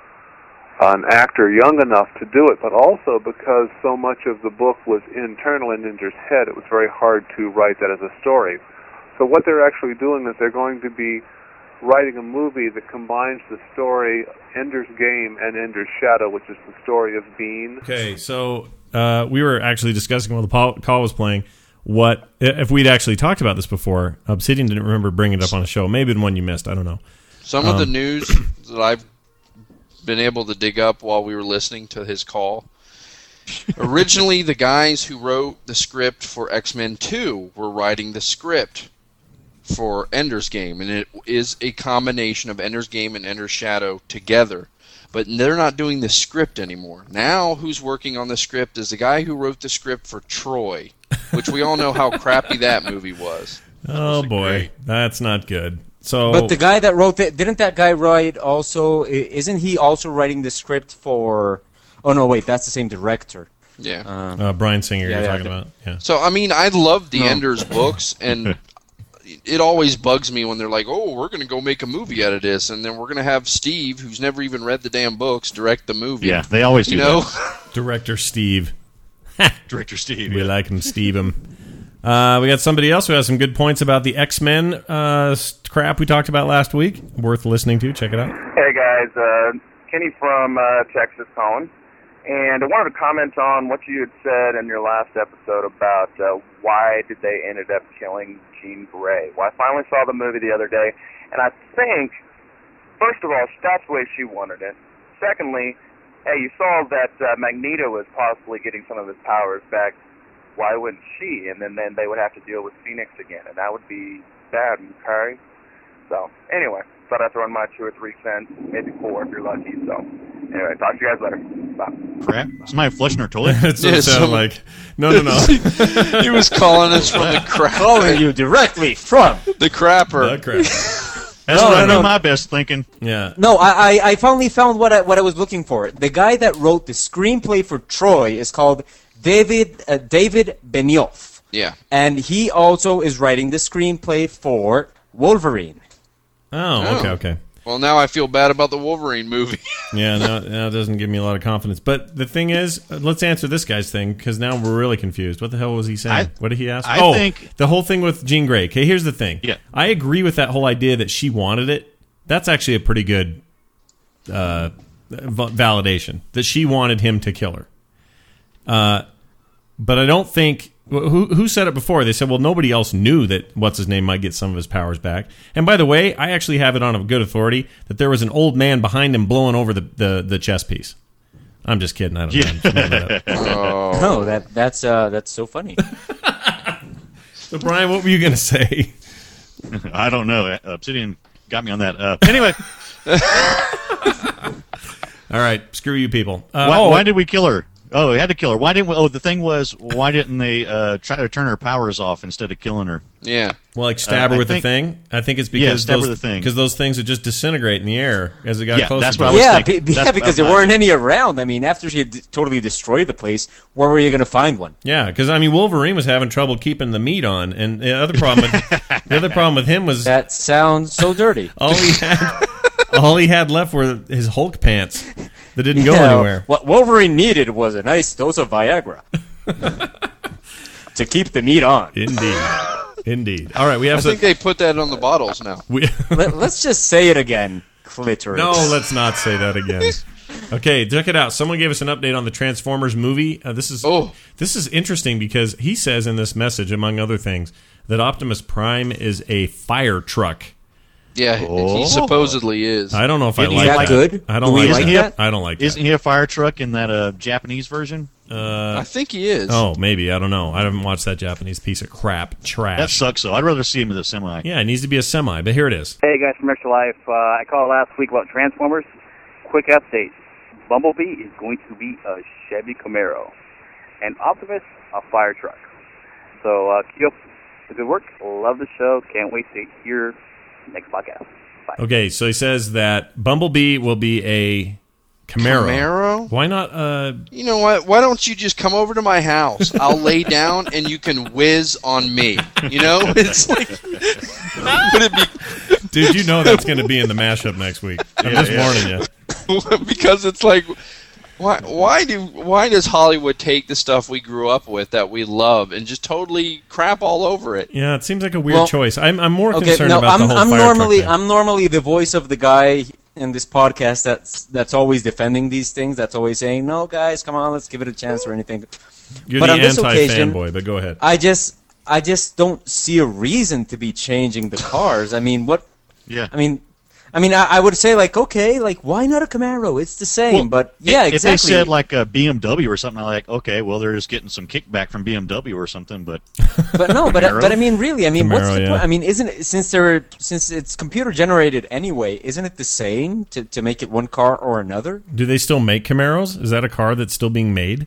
an actor young enough to do it, but also because so much of the book was internal in Ender's head, it was very hard to write that as a story. So what they're actually doing is they're going to be writing a movie that combines the story Ender's Game and Ender's Shadow, which is the story of Bean. Okay, so uh, we were actually discussing while the Paul- call was playing what if we'd actually talked about this before. Obsidian didn't remember bringing it up on a show. Maybe the one you missed. I don't know. Some Um, of the news that I've been able to dig up while we were listening to his call. Originally, the guys who wrote the script for X-Men two were writing the script for Ender's Game, and it is a combination of Ender's Game and Ender's Shadow together. But they're not doing the script anymore. Now, who's working on the script is the guy who wrote the script for Troy, which we all know how crappy that movie was. Oh boy, that's not good. So, But the guy that wrote it, didn't that guy write also, i- isn't he also writing the script for, oh no, wait, that's the same director. Yeah. Um, uh, Brian Singer, Yeah, you're yeah, talking okay. about, yeah. So, I mean, I love the No. Ender's books, and it always bugs me when they're like, oh, we're going to go make a movie out of this, and then we're going to have Steve, who's never even read the damn books, direct the movie. Yeah, they always do You know? that. Director Steve. Director Steve. We yeah. like him, Steve him. Uh, we got somebody else who has some good points about the X-Men uh, crap we talked about last week. Worth listening to. Check it out. Hey guys, uh, Kenny from uh, Texas calling. And I wanted to comment on what you had said in your last episode about uh, why did they ended up killing Jean Grey. Well, I finally saw the movie the other day, and I think, first of all, that's the way she wanted it. Secondly, hey, you saw that uh, Magneto was possibly getting some of his powers back. Why wouldn't she? And then, then they would have to deal with Phoenix again, and that would be bad, okay? So, anyway, thought I'd throw in my two or three cents, maybe four if you're lucky. So, anyway, talk to you guys later. Bye. Crap. Somebody flushing her toilet? That's what Yeah, it sounded some- like. No, no, no. He was calling us from the crap. Calling you directly from. The crapper. The crap. That's No, what I no, do no. my best thinking. Yeah. No, I, I, I finally found what I, what I was looking for. The guy that wrote the screenplay for Troy is called David uh, David Benioff, Yeah. and he also is writing the screenplay for Wolverine. Oh, Oh. okay, okay. Well, now I feel bad about the Wolverine movie. Yeah, no, no, it doesn't give me a lot of confidence. But the thing is, uh, let's answer this guy's thing, because now we're really confused. What the hell was he saying? I- what did he ask? I oh, think- the whole thing with Jean Grey. Okay, here's the thing. Yeah. I agree with that whole idea that she wanted it. That's actually a pretty good uh, v- validation, that she wanted him to kill her. Uh, but I don't think... Who, who said it before? They said, well, nobody else knew that what's-his-name might get some of his powers back. And by the way, I actually have it on a good authority that there was an old man behind him blowing over the, the, the chess piece. I'm just kidding. I don't know. I'm just making that up. Oh. No, that that's uh that's so funny. So, Brian, what were you going to say? I don't know. Uh, Obsidian got me on that. Uh, anyway, All right, screw you people. Uh, why, oh, why did we kill her? Oh, we had to kill her. Why didn't we? Oh, the thing was, why didn't they uh, try to turn her powers off instead of killing her? Yeah. well, like stab Uh, her I with think- the thing? I think it's Yeah, because stab her those, with the thing. because those things would just disintegrate in the air as it got Yeah, closer. that's to what I her. was Yeah, thinking. be, yeah, That's- because that's there my- weren't any around. I mean, after she had d- totally destroyed the place, where were you going to find one? Yeah, because I mean, Wolverine was having trouble keeping the meat on, and the other problem, with, the other problem with him was That sounds so dirty. all he had, all he had left were his Hulk pants that didn't go Yeah, anywhere. What Wolverine needed was a nice dose of Viagra to keep the meat on. Indeed, indeed. All right, we have I some. think they put that on the bottles now. we, Let, let's just say it again, clitoris. no, let's not say that again. Okay, check it out. Someone gave us an update on the Transformers movie. Uh, this is Oh. this is interesting because he says in this message, among other things, that Optimus Prime is a fire truck. Yeah, Oh. he supposedly is. I don't know if I Isn't like he that. like good? I don't Do we like, like that. that? I don't like Isn't that. he a fire truck in that uh, Japanese version? Uh, I think he is. oh, maybe. I don't know. I haven't watched that Japanese piece of crap. Trash. That sucks, though. I'd rather see him as a semi. Yeah, it needs to be a semi, but here it is. Hey guys from Extra Life, uh, I called last week about Transformers. Quick update. Bumblebee is going to be a Chevy Camaro. And Optimus, a fire truck. So uh, keep up the good work. Love the show. Can't wait to hear next podcast. Bye. Okay, so he says that Bumblebee will be a Camaro. Camaro? Why not? Uh, You know what? Why don't you just come over to my house? I'll lay down and you can whiz on me. You know, it's like, would it be? dude, you know that's going to be in the mashup next week. I'm Yeah, just yeah. warning you. Because it's like, why? Why do? Why does Hollywood take the stuff we grew up with that we love and just totally crap all over it? Yeah, it seems like a weird Well, choice. I'm, I'm more Okay, concerned no, about I'm, the whole I'm fire truck normally thing. I'm normally the voice of the guy in this podcast that's that's always defending these things. That's always saying, "No, guys, come on, let's give it a chance" or anything. You're but the on this occasion- anti-fanboy, but go ahead. I just I just don't see a reason to be changing the cars. I mean, what? Yeah. I mean, I mean, I, I would say like, okay, like why not a Camaro? It's the same, Well, but yeah, if, exactly. If they said like a B M W or something, I'm like, okay, well, they're just getting some kickback from B M W or something, but But no, but Camaro? but I mean, really, I mean, what's Camaro, the yeah. point? I mean, isn't it since they're since it's computer generated anyway? Isn't it the same to, to make it one car or another? Do they still make Camaros? Is that a car that's still being made?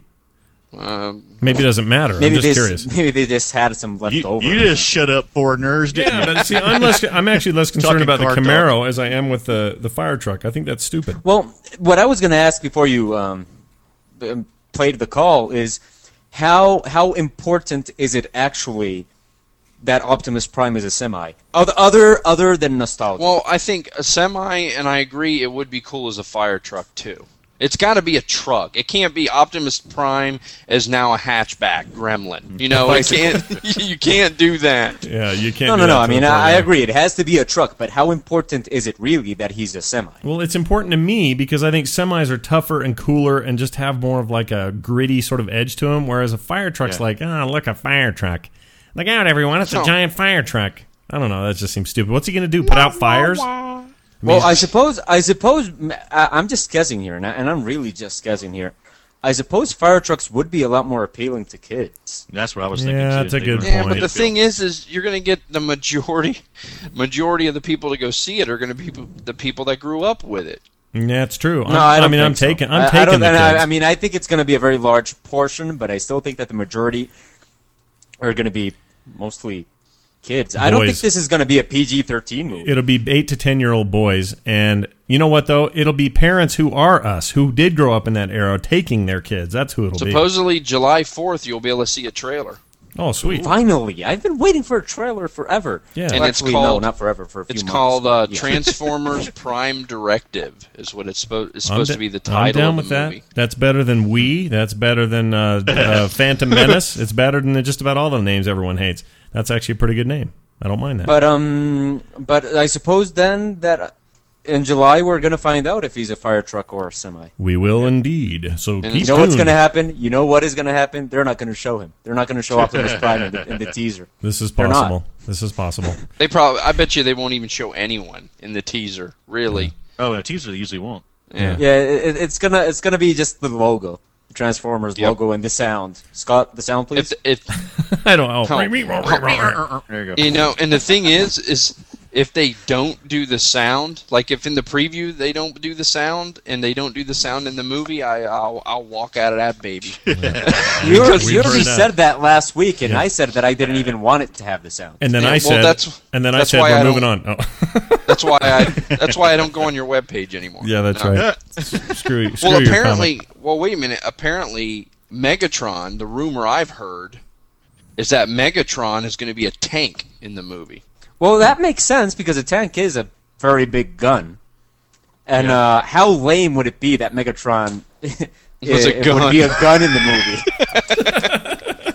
Um, Maybe it doesn't matter. Maybe I'm just they curious. s- maybe they just had some left you, over. you just shut up, foreigners, didn't Yeah, you? but see, I'm less. I'm actually less concerned Talking about the car talk. Camaro as I am with the the fire truck. I think that's stupid. Well, what I was going to ask before you um, um, played the call is how how important is it actually that Optimus Prime is a semi? Other other other than nostalgia. well, I think a semi, and I agree, it would be cool as a fire truck too. It's got to be a truck. It can't be Optimus Prime as now a hatchback gremlin. You know, it can't. You can't do that. Yeah, you can't. No, do no, that no. I to mean, the poor I, I guy. agree. It has to be a truck, but how important is it really that he's a semi? Well, it's important to me because I think semis are tougher and cooler and just have more of like a gritty sort of edge to them, whereas a fire truck's Yeah. like, ah, oh, look, a fire truck. Look out, everyone, it's No. a giant fire truck. I don't know, that just seems stupid. What's he going to do, put out fires? I mean, Well, I suppose, I suppose, I- I'm just guessing here, and, I, and I'm really just guessing here. I suppose fire trucks would be a lot more appealing to kids. That's what I was thinking. Yeah, too. that's a They good would- Yeah, point. but the thing is, is you're going to get the majority, majority of the people to go see it are going to be the people that grew up with it. yeah, it's true. I'm- No, I, don't mean, think I'm so. taking, I'm I, taking I don't, the and kids. I, I mean, I think it's going to be a very large portion, but I still think that the majority are going to be mostly kids. I don't think Boys. this is going to be a P G thirteen movie. It'll be eight to ten year old boys, and you know what though? It'll be parents who are us, who did grow up in that era, taking their kids. That's who it'll Supposedly, July fourth, you'll be able to see a trailer. be. Oh, sweet. Finally, I've been waiting for a trailer forever. Yeah. And Well, it's actually, called- no, not forever. For a few It's months. called uh, Yeah. Transformers Prime Directive, is what it's supposed. It's supposed I'm to be the da- I'm title down of the with that. movie. That's better than We. That's better than uh, uh, Phantom Menace. It's better than just about all the names everyone hates. That's actually a pretty good name. I don't mind that. But um, but I suppose then that in July we're gonna find out if he's a fire truck or a semi. We will indeed. So And keep You know what's tuned. gonna happen? You know what is gonna happen? They're not gonna show him. They're not gonna show Optimus Prime in the, in the teaser. This is They're not. possible. This is possible. They probably. I bet you they won't even show anyone in the teaser. Really. Oh, in a teaser they usually won't. Yeah. Yeah, it, it's gonna it's gonna be just the logo, the Transformers Yep. logo, and the sound. Scott, the sound, please. If, if I don't know. Oh. There you go. you know, and the thing is, is if they don't do the sound, like if in the preview they don't do the sound and they don't do the sound in the movie, I I'll, I'll walk out of that baby. you We've already, you already heard that. said that last week, and Yeah. I said that I didn't even want it to have the sound. And then Yeah, I well, said, that's- and then I that's said, why we're I moving don't- on. Oh. That's why I that's why I don't go on your webpage anymore. Yeah, that's No. right. Screw, screw Well, your apparently, comment. well, wait a minute. Apparently, Megatron. The rumor I've heard is that Megatron is going to be a tank in the movie. Well, that makes sense because a tank is a very big gun. And uh, how lame would it be that Megatron Was a it gun. would be a gun in the movie?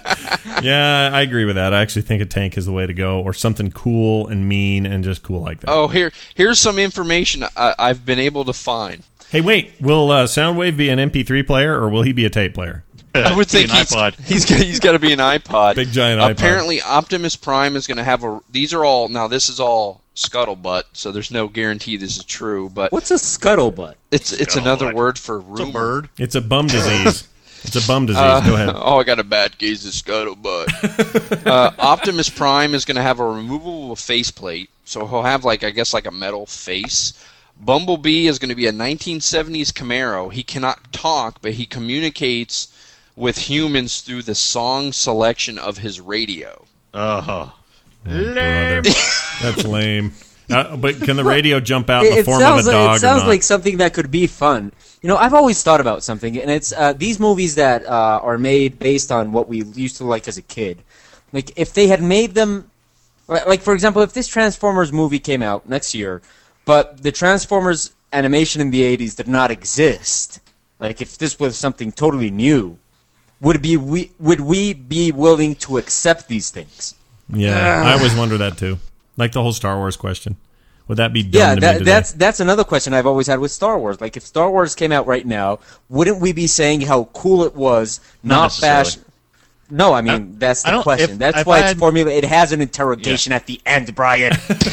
Yeah, I agree with that. I actually think a tank is the way to go, or something cool and mean and just cool like that. Oh, here, here's some information I, I've been able to find. Hey, wait. Will uh, Soundwave be an M P three player, or will he be a tape player? I would think An he's, iPod. he's got he's got to be an iPod. Big giant iPod. Apparently, Optimus Prime is going to have a. These are all now. This is all scuttlebutt, so there's no guarantee this is true. But What's a scuttlebutt? it's it's another word for It's a rumor. bird. It's a bum disease. It's a bum disease. Uh, Go ahead. Oh, I got a bad case of scuttlebutt. uh, Optimus Prime is going to have a removable faceplate, so he'll have like I guess like a metal face. Bumblebee is going to be a nineteen seventies Camaro. He cannot talk, but he communicates with humans through the song selection of his radio. Uh-huh. Brother. That's lame. Uh, but can the radio jump out in the It, it form sounds of a like, dog it sounds or not? like something that could be fun. You know, I've always thought about something, and it's uh, these movies that uh, are made based on what we used to like as a kid. Like, if they had made them, like, like, for example, if this Transformers movie came out next year, but the Transformers animation in the eighties did not exist, like if this was something totally new, would be we would we be willing to accept these things? Yeah, I always wonder that too. Like the whole Star Wars question. Would that be dumb Yeah, to me that, today? that's that's another question I've always had with Star Wars. Like, if Star Wars came out right now, wouldn't we be saying how cool it was, Not not bash? necessarily. No, I mean I- that's I the don't- question. if- that's if why I it's had- formula. It has an interrogation at the end, Brian.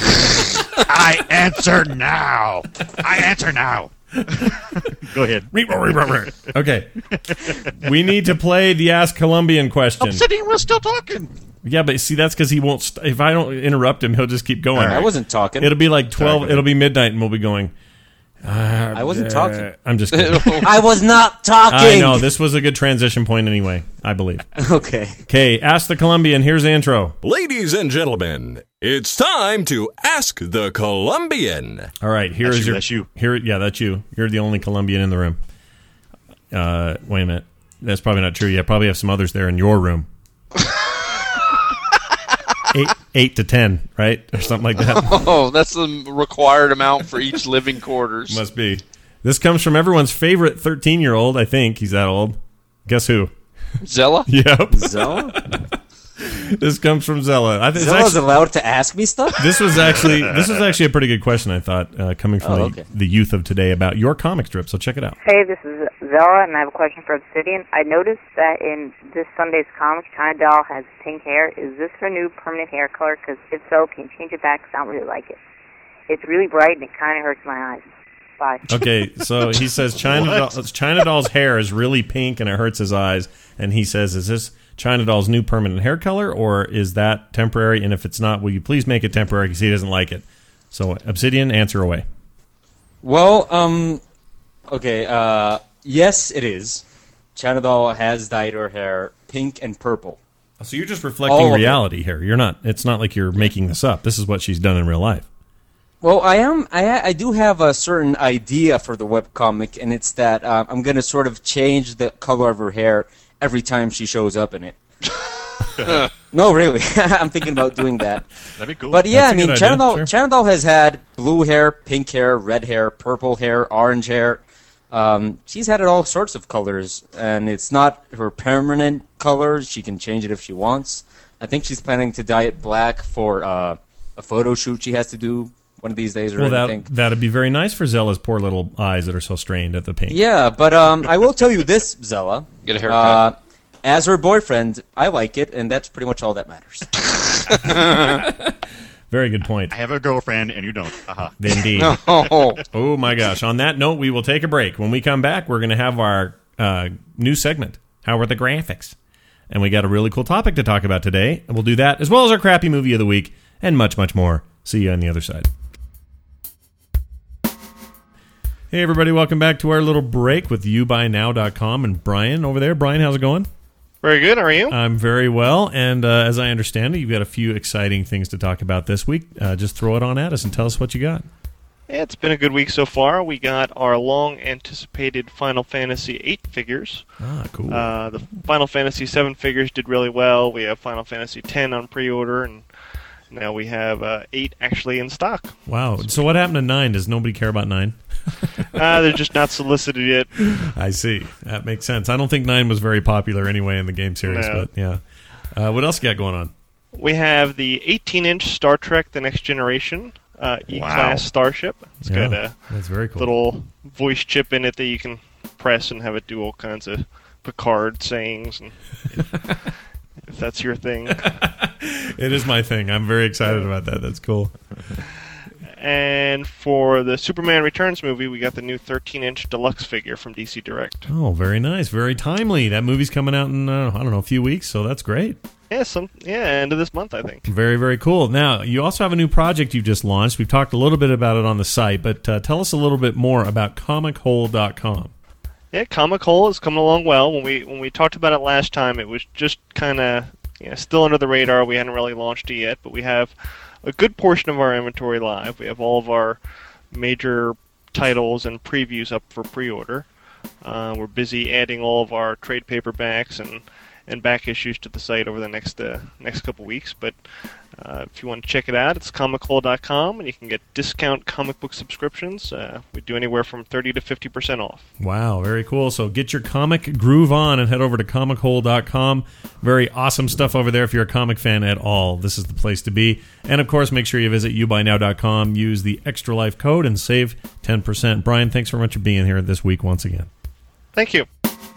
I answer now. I answer now. Go ahead. Okay. We need to play the Ask Columbian question. Obsidian was still talking. Yeah, but see, that's because he won't. St- if I don't interrupt him, he'll just keep going. I wasn't talking. It'll be like twelve. Sorry. It'll be midnight, and we'll be going. Uh, I wasn't uh, talking. I'm just kidding. I was not talking. I know this was a good transition point, anyway. I believe. Okay. Okay, Ask the Columbian. Here's the intro. Ladies and gentlemen, it's time to Ask the Columbian. All right, here That's is you, your. that's you. Here, yeah, that's you. You're the only Columbian in the room. Uh, wait a minute. That's probably not true. You probably have some others there in your room. eight, eight to ten, right, or something like that. Oh, that's the required amount for each living quarters. Must be. This comes from everyone's favorite thirteen-year-old, I think. He's that old. Guess who? Zella? Yep. Zella? This comes from Zella. I think Zella's allowed to ask me stuff? This was actually this was actually a pretty good question, I thought, uh, coming from Oh, the, okay. the youth of today about your comic strip. So check it out. Hey, this is Zella, and I have a question for Obsidian. I noticed that in this Sunday's comic, China Doll has pink hair. Is this her new permanent hair color? Because if so, can you change it back? 'Cause I don't really like it. It's really bright, and it kind of hurts my eyes. Bye. Okay, so he says China Doll, China Doll's hair is really pink and it hurts his eyes. And he says, is this China Doll's new permanent hair color, or is that temporary? And if it's not, will you please make it temporary because he doesn't like it? So, Obsidian, answer away. Well, um, okay, uh, yes, it is. China Doll has dyed her hair pink and purple. So you're just reflecting reality here. You're not. It's not like you're making this up. This is what she's done in real life. Well, I am. I I do have a certain idea for the webcomic, and it's that uh, I'm going to sort of change the color of her hair every time she shows up in it. No, really, I'm thinking about doing that. That'd be cool. But yeah, That's a I mean, good China idea, Doll, sure. China Doll has had blue hair, pink hair, red hair, purple hair, orange hair. Um, she's had it all sorts of colors, and it's not her permanent color. She can change it if she wants. I think she's planning to dye it black for uh, a photo shoot she has to do one of these days or Well, anything. that, that'd be very nice for Zella's poor little eyes that are so strained at the pink. Yeah, but um, I will tell you this, Zella. Get a haircut. Uh, as her boyfriend, I like it, and that's pretty much all that matters. Very good point. I have a girlfriend, and you don't. Uh-huh. Indeed. No. Oh, my gosh. On that note, we will take a break. When we come back, we're going to have our uh, new segment, How Are the Graphics? And we got a really cool topic to talk about today. And we'll do that, as well as our crappy movie of the week, and much, much more. See you on the other side. Hey, everybody. Welcome back to our little break with you buy now dot com and Brian over there. Brian, how's it going? Very good. How are you? I'm very well. And uh, as I understand it, you've got a few exciting things to talk about this week. Uh, just throw it on at us and tell us what you got. Yeah, it's been a good week so far. We got our long-anticipated Final Fantasy eight figures. Ah, cool. Uh, the Final Fantasy seven figures did really well. We have Final Fantasy ten on pre-order, and now we have uh, eight actually in stock. Wow. So what happened to nine? Does nobody care about nine? uh, they're just not solicited yet. I see. That makes sense. I don't think nine was very popular anyway in the game series, No. but yeah. Uh, what else you got going on? We have the eighteen-inch Star Trek The Next Generation uh, E-Class Wow. Starship. It's Yeah, got a that's very cool. little voice chip in it that you can press and have it do all kinds of Picard sayings. And if that's your thing. It is my thing. I'm very excited about that. That's cool. And for the Superman Returns movie, we got the new thirteen-inch deluxe figure from D C Direct. Oh, very nice. Very timely. That movie's coming out in, uh, I don't know, a few weeks, so that's great. Yeah, some yeah, end of this month, I think. Very, very cool. Now, you also have a new project you've just launched. We've talked a little bit about it on the site, but uh, tell us a little bit more about comic hole dot com. Yeah, Comic Hole is coming along well. When we when we talked about it last time, it was just kind of you know, still under the radar. We hadn't really launched it yet, but we have a good portion of our inventory live. We have all of our major titles and previews up for pre-order. Uh, we're busy adding all of our trade paperbacks and, and back issues to the site over the next uh, next couple weeks. But uh, if you want to check it out, it's comic hole dot com, and you can get discount comic book subscriptions. Uh, we do anywhere from thirty to fifty percent off. Wow, very cool. So get your comic groove on and head over to comic hole dot com. Very awesome stuff over there if you're a comic fan at all. This is the place to be. And, of course, make sure you visit you buy now dot com, use the Extra Life code, and save ten percent. Brian, thanks very much for being here this week once again. Thank you.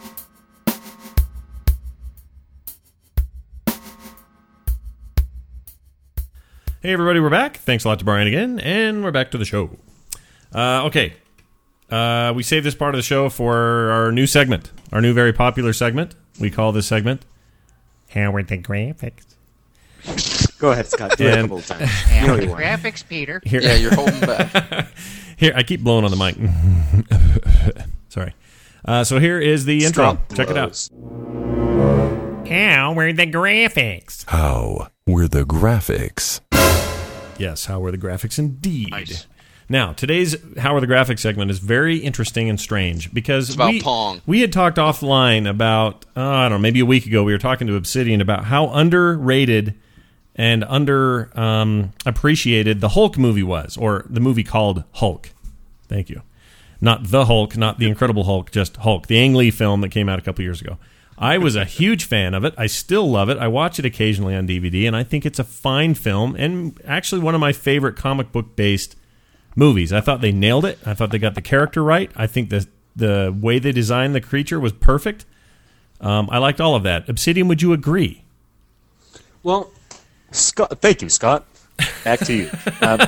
Hey, everybody, we're back. Thanks a lot to Brian again, and we're back to the show. Uh, okay. Uh, we saved this part of the show for our new segment, our new very popular segment. We call this segment, How Are the Graphics? Go ahead, Scott. Do it a couple of times. You know you want. Graphics, Peter. Here, Yeah, you're holding back. Here, I keep blowing on the mic. Sorry. Uh, so here is the intro. Scott Check it out. blows. How were the graphics? How were the graphics? Yes, how were the graphics indeed. Nice. Now, today's How Are the Graphics segment is very interesting and strange because It's about we, Pong. we had talked offline about, uh, I don't know, maybe a week ago, we were talking to Obsidian about how underrated and under um, appreciated the Hulk movie was, or the movie called Hulk. Thank you. Not the Hulk, not the Incredible Hulk, just Hulk, the Ang Lee film that came out a couple years ago. I was a huge fan of it. I still love it. I watch it occasionally on D V D, and I think it's a fine film and actually one of my favorite comic book-based movies. I thought they nailed it. I thought they got the character right. I think the the way they designed the creature was perfect. Um, I liked all of that. Obsidian, would you agree? Well, Scott, thank you, Scott. Back to you. Um,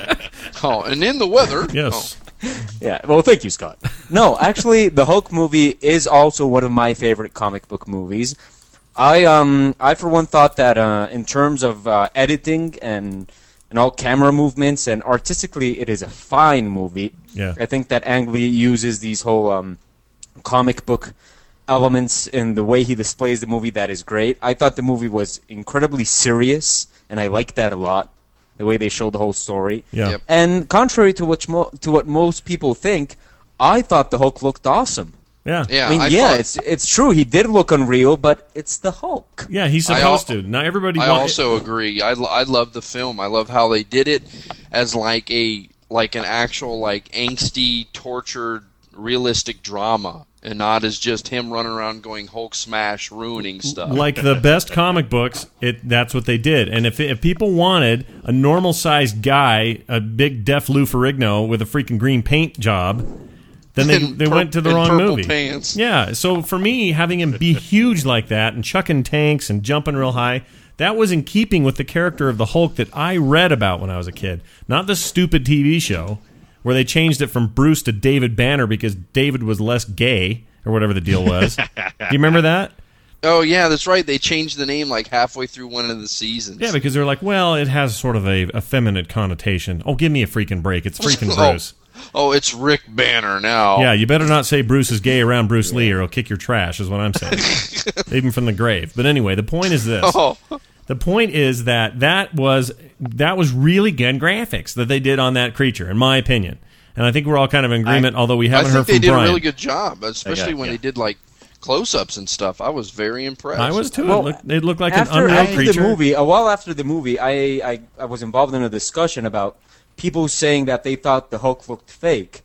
oh, and in the weather. Yes. Oh. Yeah, well, thank you, Scott. No, actually, the Hulk movie is also one of my favorite comic book movies. I, um, I for one thought that uh, in terms of uh, editing and and all camera movements and artistically, it is a fine movie. Yeah. I think that Ang Lee uses these whole um, comic book elements in the way he displays the movie that is great. I thought the movie was incredibly serious, and I liked that a lot. The way they showed the whole story. Yeah. Yep. And contrary to what mo- to what most people think, I thought the Hulk looked awesome. Yeah. Yeah. I mean, I yeah, thought- it's it's true. He did look unreal, but it's the Hulk. Yeah, he's I supposed al- to. Not everybody. I wa- also agree. I, lo- I love the film. I love how they did it as like a like an actual like angsty, tortured, realistic drama, and not as just him running around going Hulk smash, ruining stuff. Like the best comic books, it that's what they did. And if if people wanted a normal sized guy, a big deaf Lou Ferrigno with a freaking green paint job, then they And they pur- went to the and wrong purple movie. pants. Yeah. So for me, having him be huge like that and chucking tanks and jumping real high, that was in keeping with the character of the Hulk that I read about when I was a kid. Not the stupid T V show where they changed it from Bruce to David Banner because David was less gay or whatever the deal was. Do you remember that? Oh yeah, that's right. They changed the name like halfway through one of the seasons. Yeah, because they're like, well, it has sort of a effeminate connotation. Oh, give me a freaking break. It's freaking Oh. Bruce. Oh, it's Rick Banner now. Yeah, you better not say Bruce is gay around Bruce Lee or he'll kick your trash, is what I'm saying. Even from the grave. But anyway, the point is this. Oh. The point is that that was that was really good graphics that they did on that creature, in my opinion. And I think we're all kind of in agreement, although we haven't I think heard they from did Brian. a really good job, especially when yeah. they did like close-ups and stuff. I was very impressed. I was too. Well, it, looked, it looked like after, an unreal after creature. the movie, a while after the movie, I, I I was involved in a discussion about people saying that they thought the Hulk looked fake.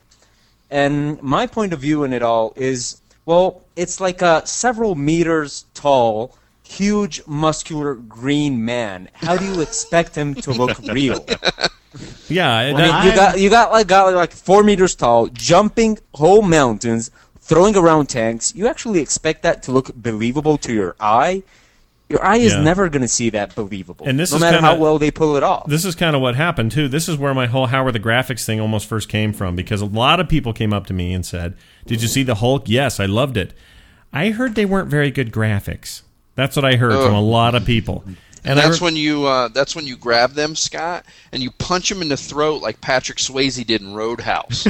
And my point of view in it all is, well, it's like a several meters tall, huge, muscular green man. How do you expect him to look real? Yeah, I that- mean, you got you got like got like four meters tall, jumping whole mountains, throwing around tanks. You actually expect that to look believable to your eye? Your eye is Yeah. never going to see that believable, And this no is matter kinda- how well they pull it off. This is kind of what happened, too. This is where my whole How Are the Graphics thing almost first came from, because a lot of people came up to me and said, did you see the Hulk? Yes, I loved it. I heard they weren't very good graphics. That's what I heard Ugh. from a lot of people. And I that's heard- when you uh, that's when you grab them, Scott, and you punch them in the throat like Patrick Swayze did in Roadhouse.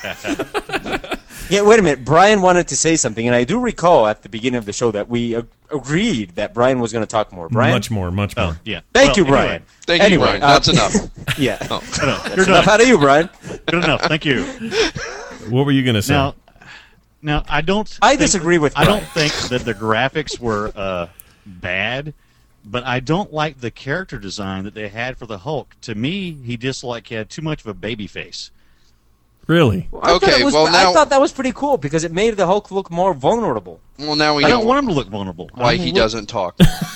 Yeah, wait a minute. Brian wanted to say something, and I do recall at the beginning of the show that we uh, agreed that Brian was going to talk more. Brian? Much more, much more. Oh, yeah. Thank Well, you, anyway. Brian. Thank Anyway, you, Brian. uh, That's enough. Yeah. Oh. That's You're enough done. out of you, Brian. Good enough. Thank you. What were you going to say? Now, now I don't. I think- disagree with I Brian. don't think that the graphics were uh, bad, but I don't like the character design that they had for the Hulk. To me, he just like had too much of a baby face. Really? I thought Okay, it was- well, now- I thought that was pretty cool because it made the Hulk look more vulnerable. Well, now we I know don't want him to look vulnerable. I why want he him to look- doesn't talk.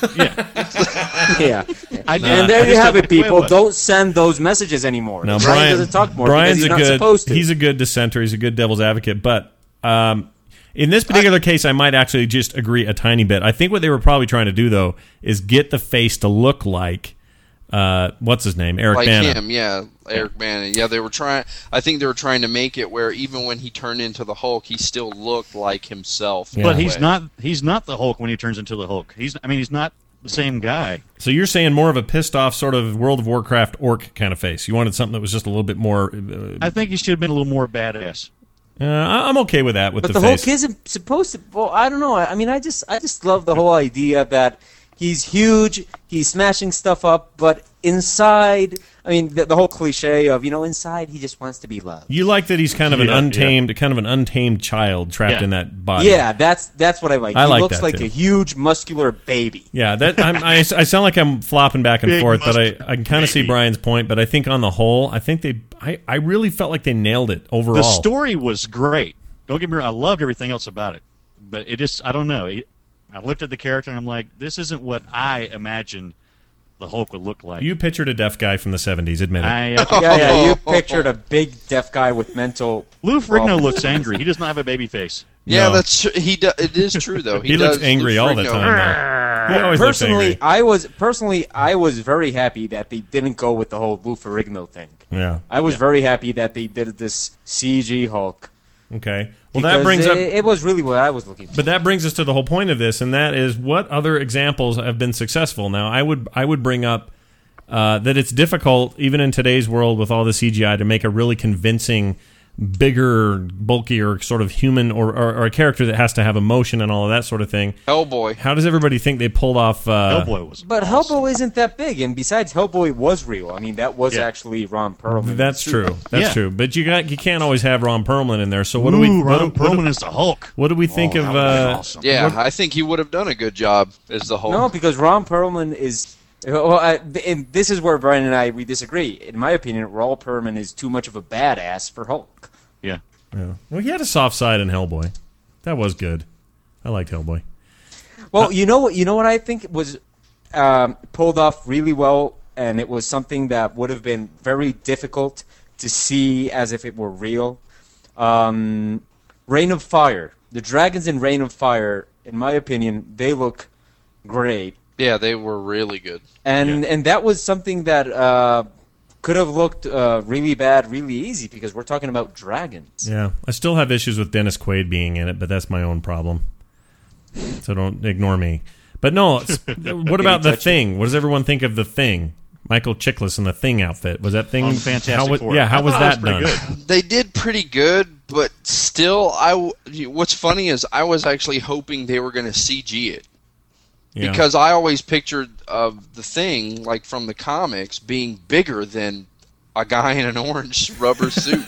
Yeah. I, And there I you just have don't it, people. like- Don't send those messages anymore. Now, Brian, Brian doesn't talk more Brian's because he's a not good, supposed to. He's a good dissenter. He's a good devil's advocate. But um, in this particular case, I might actually just agree a tiny bit. I think what they were probably trying to do, though, is get the face to look like, uh, what's his name? Eric like Bana. him, yeah, Eric Bana. Yeah, they were trying. I think they were trying to make it where even when he turned into the Hulk, he still looked like himself. in But a he's way. not. He's not the Hulk when he turns into the Hulk. He's. I mean, he's not the same guy. So you're saying more of a pissed off sort of World of Warcraft orc kind of face. You wanted something that was just a little bit more. Uh, I think he should have been a little more badass. uh, I'm okay with that with But the, the, face. Hulk isn't supposed to. Well, I don't know. I I mean, I just, I just love the whole idea that he's huge, he's smashing stuff up, but inside, I mean, the, the whole cliche of, you know, inside he just wants to be loved. You like that he's kind of an Yeah, untamed, kind of an untamed child trapped Yeah. in that body. Yeah, that's that's what I like. I he like looks that, like too. a huge muscular baby. Yeah, that I'm, I, I sound like I'm flopping back and Big forth, but I, muscular I can kind of see baby. Brian's point. But I think on the whole, I think they, I, I really felt like they nailed it overall. The story was great. Don't get me wrong. I loved everything else about it, but it just I don't know. It, I looked at the character and I'm like, this isn't what I imagined the Hulk would look like. You pictured a deaf guy from the seventies, admit it. I, uh, Yeah, yeah. You pictured a big deaf guy with mental. Lou Ferrigno looks angry. He does not have a baby face. Yeah, No. that's tr- he. Do, it is true though. He, He looks does angry Lou all the Ferrigno. time, though. He always looks personally, angry. I was personally I was very happy that they didn't go with the whole Lou Ferrigno thing. Yeah. I was very happy that they did this C G Hulk. Okay. Well, because that brings it, up. it was really what I was looking for. But that brings us to the whole point of this, and that is what other examples have been successful. Now, I would I would bring up uh, that it's difficult, even in today's world with all the C G I, to make a really convincing, bigger, bulkier sort of human or, or, or a character that has to have emotion and all of that sort of thing. Hellboy. How does everybody think they pulled off? Uh, Hellboy was. But awesome. Hellboy isn't that big, and besides, Hellboy was real. I mean, that was Yeah. actually Ron Perlman. That's true. That's Yeah. true. But you got you can't always have Ron Perlman in there. So what do we? Ooh, What, Ron do- what, Perlman do, is the Hulk. what do we think Oh, of? that would've been Uh, awesome. Yeah, What- I think he would have done a good job as the Hulk. No, because Ron Perlman is. Well, I, and this is where Brian and I we disagree. In my opinion, Ron Perlman is too much of a badass for Hulk. Yeah. yeah. Well, he had a soft side in Hellboy. That was good. I liked Hellboy. Well, you know what? You know what I think was um, pulled off really well, and it was something that would have been very difficult to see as if it were real. Um, Reign of Fire. The dragons in Reign of Fire, in my opinion, they look great. Yeah, they were really good. And and that was something that uh, could have looked uh, really bad, really easy, because we're talking about dragons. Yeah, I still have issues with Dennis Quaid being in it, but that's my own problem. So don't ignore me. But no, it's- what about The touch it? Thing? What does everyone think of The Thing? Michael Chiklis in The Thing outfit. Was that thing? On Fantastic how was, Four. Yeah, how I was thought that it was done? pretty good. They did pretty good, but still, I. w- What's funny is I was actually hoping they were going to C G it. Yeah. Because I always pictured uh, the Thing, like from the comics, being bigger than a guy in an orange rubber suit.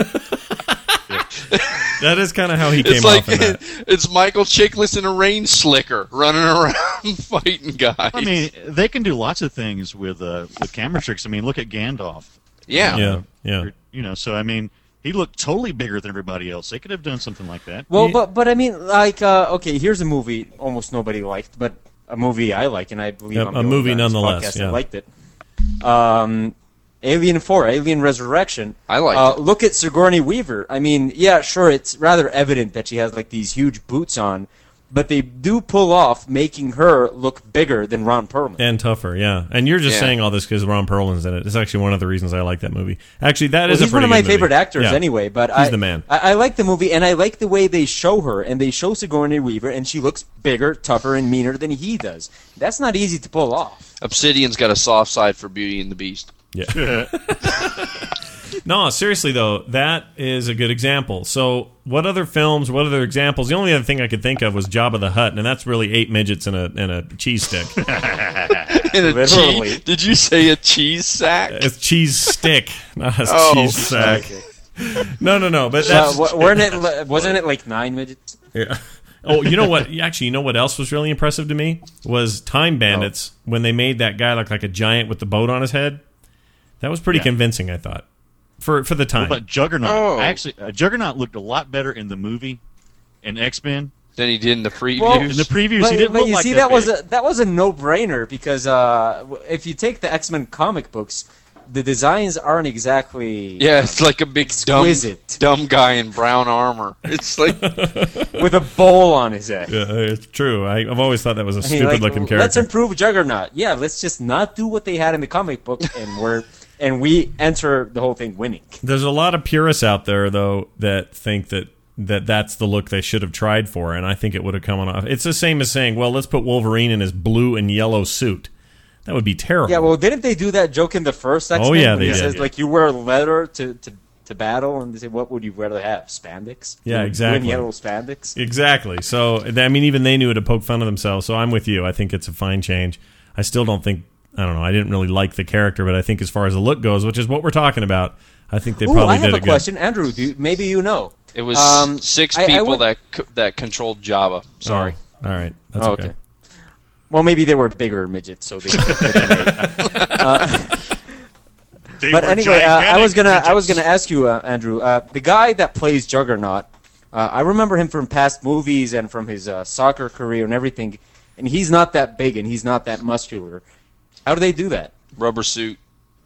that is kind of how he came It's like off in that. it's Michael Chiklis in a rain slicker running around fighting guys. I mean, they can do lots of things with uh, with camera tricks. I mean, look at Gandalf. yeah. Yeah, yeah. Or, you know, so I mean, he looked totally bigger than everybody else. They could have done something like that. Well, Yeah. but but I mean, like, uh, okay, here's a movie almost nobody liked, but a movie I like, and I believe A- I'm a the only movie guy on this nonetheless, podcast yeah. that liked it. Um, Alien Four, Alien Resurrection. I liked uh, it. Look at Sigourney Weaver. I mean, yeah, sure, it's rather evident that she has like these huge boots on, but they do pull off making her look bigger than Ron Perlman. And tougher, yeah. And you're just Yeah. saying all this because Ron Perlman's in it. It's actually one of the reasons I like that movie. Actually, that Well, is he's a pretty one of my good movie. favorite actors Yeah. anyway, but He's I, the man. I, I like the movie, and I like the way they show her, and they show Sigourney Weaver, and she looks bigger, tougher, and meaner than he does. That's not easy to pull off. Obsidian's got a soft side for Beauty and the Beast. Yeah. No, seriously though, that is a good example. So, what other films? What other examples? The only other thing I could think of was Jabba the Hutt, and that's really eight midgets and a and a cheese stick. In a Literally. cheese, did you say a cheese sack? It's cheese stick, not a Oh, cheese sack. No, no, no. But Uh, that's wa- weren't it? Wasn't it like nine midgets? yeah. Oh, you know what? Actually, you know what else was really impressive to me was Time Bandits when they made that guy look like a giant with the boat on his head. That was pretty Yeah. convincing, I thought, for for the What time. about Juggernaut? Oh. Actually, uh, Juggernaut looked a lot better in the movie in X-Men. Then he did in the previews. Well, In the previews, But, he didn't but look you like see, that that was big. a that was a no brainer because uh, if you take the X Men comic books, the designs aren't exactly Yeah, it's like a big dumb, Exquisite. dumb guy in brown armor. It's like with a bowl on his head. Yeah, it's true. I, I've always thought that was a I mean, stupid like, looking Let's character. improve Juggernaut. Yeah, let's just not do what they had in the comic book, and we're and we enter the whole thing winning. There's a lot of purists out there though that think that that that's the look they should have tried for, and I think it would have come off. It's the same as saying, well, let's put Wolverine in his blue and yellow suit. That would be terrible. Yeah, well, didn't they do that joke in the first X Men? Oh, yeah, when they he did. says like you wear leather to, to, to battle, and they say, what would you rather have? Spandex? Yeah, Blue and exactly. yellow spandex. Exactly. So, I mean, even they knew to poke fun of themselves. So I'm with you. I think it's a fine change. I still don't think I don't know. I didn't really like the character, but I think as far as the look goes, which is what we're talking about, I think they Ooh, probably I have did a it good. question, Andrew. Do you, maybe you know. It was Um, six I- I people would- that co- that controlled Java. Sorry. Oh, all right. That's Oh, okay. okay. Well, maybe they were bigger midgets, so they. uh, They but were anyway, uh, I was gonna gigantic I was gonna ask you, uh, Andrew, uh, the guy that plays Juggernaut. Uh, I remember him from past movies and from his uh, soccer career and everything, and he's not that big and he's not that muscular. How do they do that? Rubber suit.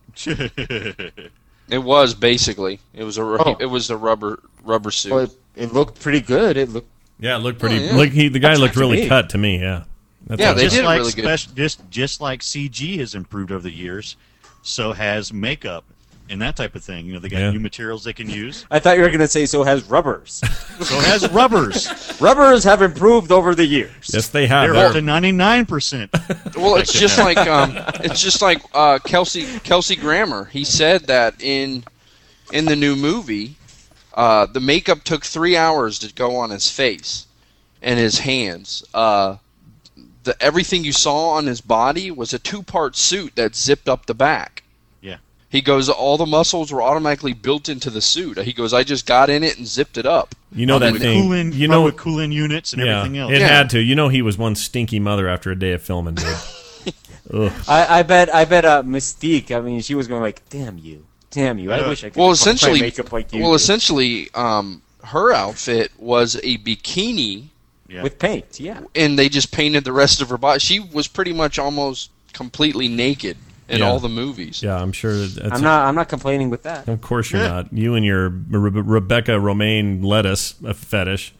It was basically. It was a. ru- Oh. It was a rubber rubber suit. Well, it, it looked pretty good. It looked. Yeah, it looked pretty. Oh, yeah. Like he, the guy That's looked to really me. cut to me. Yeah. That's Yeah, all. they just did like really good. spec- just just like C G has improved over the years, so has makeup and that type of thing. You know, they got Yeah. new materials they can use. I thought you were gonna say so has rubbers. So has rubbers. Rubbers have improved over the years. Yes, they have. They're They're- up to ninety-nine percent. Well, it's just like um, it's just like uh, Kelsey Kelsey Grammer. He said that in in the new movie, uh, the makeup took three hours to go on his face and his hands. Uh, the everything you saw on his body was a two part suit that zipped up the back. Yeah. He goes, all the muscles were automatically built into the suit. He goes, I just got in it and zipped it up. You know that With thing. cooling, you know with cooling units and yeah, everything else. it Yeah. had to. You know, he was one stinky mother after a day of filming, dude. Ugh. I, I bet I bet uh, Mystique. I mean, she was going like, "Damn you, damn you! I wish I could Well, apply essentially, makeup like you well, do." essentially, um, her outfit was a bikini Yeah. with paint." Yeah. and they just painted the rest of her body. She was pretty much almost completely naked in Yeah. all the movies. Yeah, I'm sure. That that's I'm not. I'm not complaining with that. Of course you're not. You and your Re- Rebecca Romaine lettuce uh, fetish.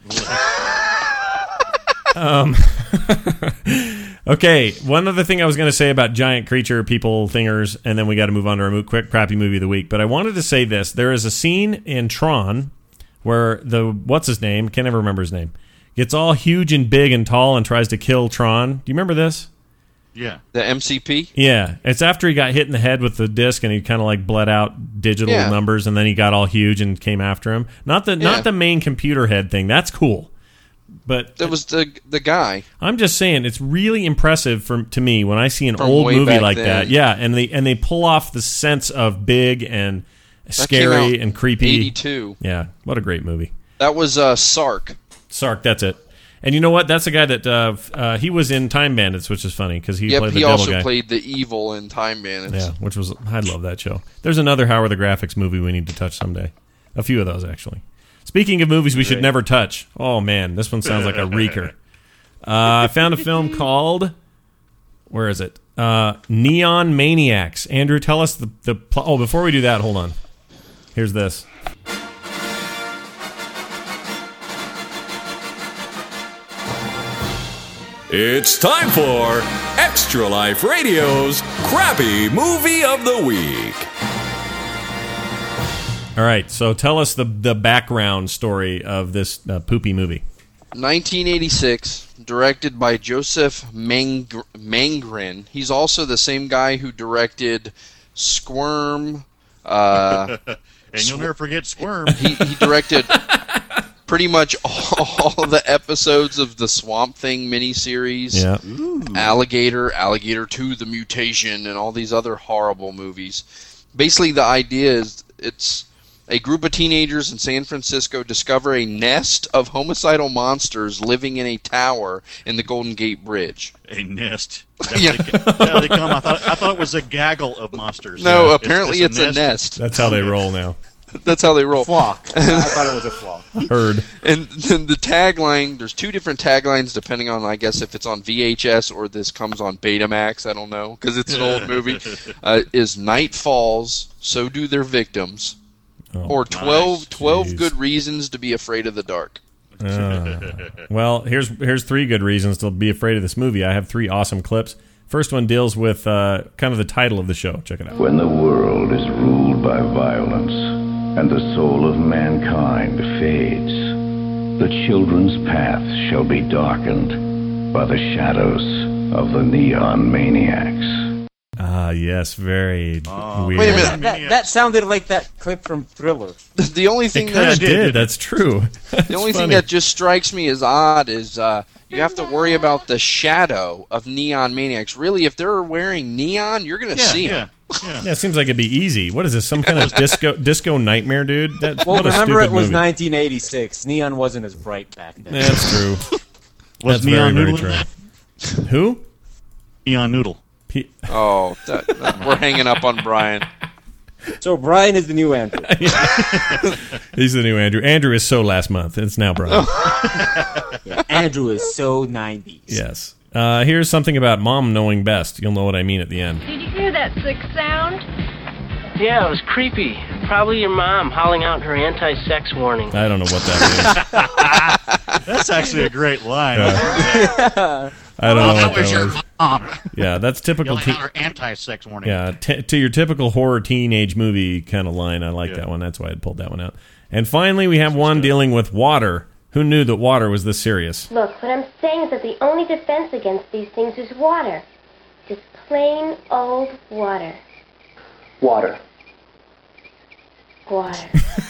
um. Okay, one other thing I was going to say about giant creature people thingers, and then we got to move on to our mo- quick crappy movie of the week. But I wanted to say this: there is a scene in Tron where the what's his name? Can't ever remember his name. Gets all huge and big and tall and tries to kill Tron. Do you remember this? Yeah. The M C P? Yeah, it's after he got hit in the head with the disc and he kind of like bled out digital Yeah. numbers, and then he got all huge and came after him. Not the Yeah. not the main computer head thing. That's cool, but That was the the guy. I'm just saying it's really impressive for to me when I see an From old way movie back like then. that. Yeah, and they and they pull off the sense of big and That scary came out and creepy. eighty-two. Yeah, what a great movie. That was uh, Sark. Sark, that's it. And you know what? That's the guy that uh, f- uh, he was in Time Bandits, which is funny because he Yep, played the he devil also guy. played the evil in Time Bandits. Yeah, which was I love that show. There's another Howard the Graphics movie we need to touch someday. A few of those actually. Speaking of movies we should Right. never touch. Oh man, this one sounds like a reeker. Uh, I found a film called where is it? Uh, Neon Maniacs. Andrew, tell us the the pl- oh before we do that, hold on. Here's this. It's time for Extra Life Radio's Crappy Movie of the Week. All right, so tell us the the background story of this uh, poopy movie. nineteen eighty-six, directed by Joseph Mang- Mangrin. He's also the same guy who directed Squirm. Uh, And you'll never forget Squirm. he, he directed pretty much all, all the episodes of the Swamp Thing miniseries. Yeah. Alligator, Alligator two, The Mutation, and all these other horrible movies. Basically, the idea is it's a group of teenagers in San Francisco discover a nest of homicidal monsters living in a tower in the Golden Gate Bridge. A nest. Yeah. That's how they come. I thought I thought it was a gaggle of monsters. No, Yeah. apparently it's, a nest. That's how they roll now. That's how they roll. Flock. I thought it was a flock. Heard. And then the tagline, there's two different taglines depending on, I guess, if it's on V H S or this comes on Betamax, I don't know, because it's an old movie, uh, is Night Falls, So Do Their Victims, Oh, or twelve, nice. twelve Jeez. Good Reasons to Be Afraid of the Dark. Uh, well, here's here's three good reasons to be afraid of this movie. I have three awesome clips. First one deals with uh, kind of the title of the show. Check it out. When the world is ruled by violence and the soul of mankind fades, the children's path shall be darkened by the shadows of the neon maniacs. Ah, yes, very Oh. weird. Wait a minute. That, that sounded like that clip from Thriller. The only thing It kind that of did. That's true. the only thing that just strikes me as odd is uh, you have to worry about the shadow of Neon Maniacs. Really, if they're wearing neon, you're going to Yeah, see yeah. them. Yeah, it seems like it'd be easy. What is this? Some kind of disco disco nightmare, dude? That, Well, what a remember stupid it was movie. nineteen eighty-six. Neon wasn't as bright back then. That's true. Was That's Neon very, very Noodle in true. Who? Neon Noodle. P- Oh, that, that, we're hanging up on Brian. So Brian is the new Andrew. He's the new Andrew. Andrew is so last month. It's now Brian. Yeah, Andrew is so nineties. Yes. Uh, here's something about mom knowing best. You'll know what I mean at the end. Did you hear that sick sound? Yeah, it was creepy. Probably your mom howling out her anti-sex warning. I don't know what that means. That's actually a great line. Yeah. I don't Oh, know that what was that your was. mom. Yeah, that's typical. Yelling Te- out her anti-sex warning. yeah, t- to your typical horror teenage movie kind of line. I like Yeah. that one. That's why I pulled that one out. And finally, we have one dealing with water. Who knew that water was this serious? Look, what I'm saying is that the only defense against these things is water. Just plain old water. Water. Water.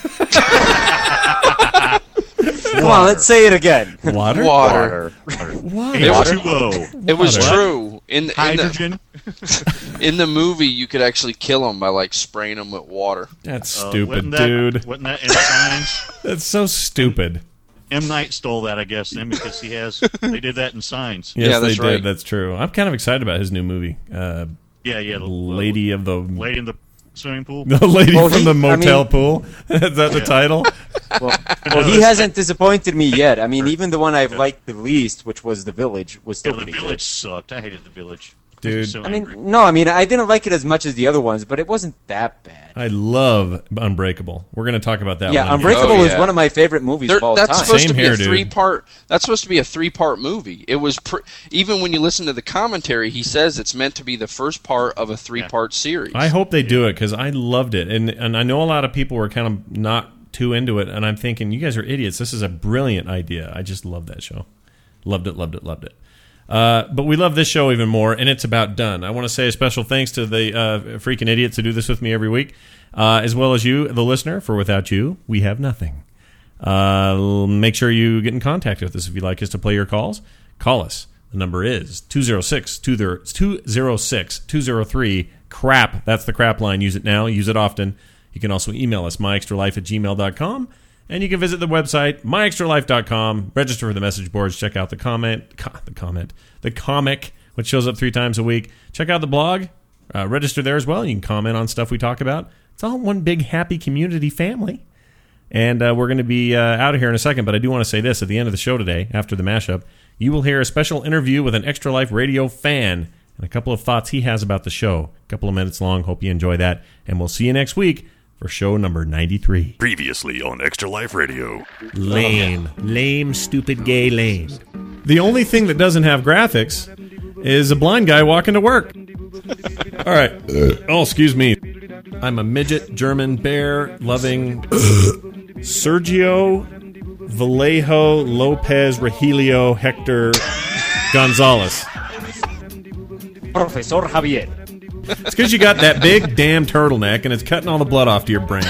Come on, let's say it again. Water? Water. Water. It was, H two O. it was Water. true. In, the- in, Hydrogen. the, in the movie, you could actually kill them by like spraying them with water. That's Uh, stupid, wasn't that- dude. Wasn't that in Signs? That's so stupid. M. Night stole that, I guess, then because he has. They did that in Signs. Yes, Yeah, they that's did. right. That's true. I'm kind of excited about his new movie. Uh, Yeah, yeah. The Lady of the lady in the swimming pool. the lady Well, from he- the I motel mean- pool. Is that the Yeah. title? Well, well, he hasn't disappointed me yet. I mean, even the one I've liked the least, which was The Village, was still Yeah, the pretty village good. sucked. I hated the village. Dude. So I mean, angry. no, I mean, I didn't like it as much as the other ones, but it wasn't that bad. I love Unbreakable. We're going to talk about that Yeah, one. Unbreakable Oh, is yeah. one of my favorite movies There- of all that's time. supposed Same to be here, a dude. three part. That's supposed to be a three part movie. It was pr- even when you listen to the commentary, he says it's meant to be the first part of a three part series. I hope they do it because I loved it, and and I know a lot of people were kind of not too into it, and I'm thinking you guys are idiots. This is a brilliant idea. I just love that show. Loved it, loved it, loved it. Uh, but we love this show even more, and it's about done. I want to say a special thanks to the uh, freaking idiots who do this with me every week, uh, as well as you, the listener, for without you, we have nothing. Uh, make sure you get in contact with us if you'd like us to play your calls. Call us. The number is two oh six, two oh six, two oh three, crap. That's the crap line. Use it now. Use it often. You can also email us, my extra life at gmail dot com. And you can visit the website, my extra life dot com, register for the message boards, check out the comment, co- the comment, the comic, which shows up three times a week. Check out the blog, uh, register there as well. You can comment on stuff we talk about. It's all one big happy community family. And uh, we're going to be uh, out of here in a second, but I do want to say this. At the end of the show today, after the mashup, you will hear a special interview with an Extra Life Radio fan and a couple of thoughts he has about the show. A couple of minutes long. Hope you enjoy that. And we'll see you next week for show number ninety-three. Previously on Extra Life Radio. Lame. Lame, stupid, gay, lame. The only thing that doesn't have graphics is a blind guy walking to work. All right. Oh, excuse me. I'm a midget German bear loving Sergio Vallejo Lopez Regilio Hector Gonzalez. Professor Javier. It's because you got that big damn turtleneck and it's cutting all the blood off to your brain.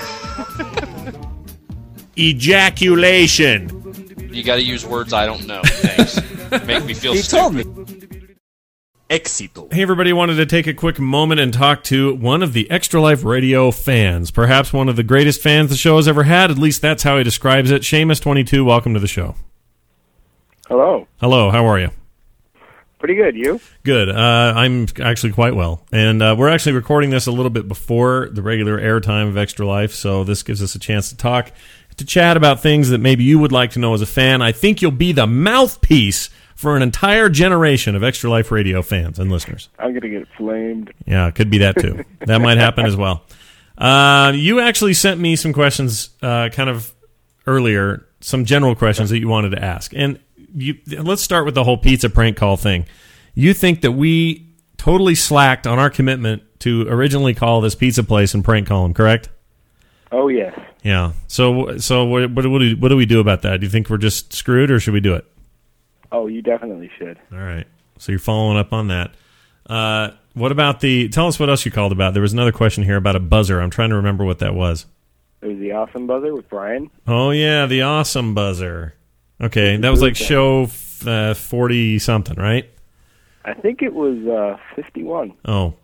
Ejaculation. You got to use words I don't know. Thanks. Make me feel He stupid. told me. Éxito. Hey, everybody, wanted to take a quick moment and talk to one of the Extra Life Radio fans. Perhaps one of the greatest fans the show has ever had. At least that's how he describes it. Seamus twenty-two, welcome to the show. Hello. Hello, how are you? Pretty good. You? Good. Uh, I'm actually quite well. And uh, we're actually recording this a little bit before the regular airtime of Extra Life, so this gives us a chance to talk, to chat about things that maybe you would like to know as a fan. I think you'll be the mouthpiece for an entire generation of Extra Life Radio fans and listeners. I'm going to get flamed. Yeah, it could be that too. That might happen as well. Uh, you actually sent me some questions uh, kind of earlier, some general questions that you wanted to ask. And you, let's start with the whole pizza prank call thing. You think that we totally slacked on our commitment to originally call this pizza place and prank call them, correct? Oh, yes. Yeah. So, so what, what, what, do, what do we do about that? Do you think we're just screwed, or should we do it? Oh, you definitely should. All right. So you're following up on that. Uh, What about the? Tell us what else you called about. There was another question here about a buzzer. I'm trying to remember what that was. It was the Awesome Buzzer with Brian. Oh yeah, the awesome buzzer. Okay, that was like show uh, forty something, right? I think it was uh, fifty-one. Oh.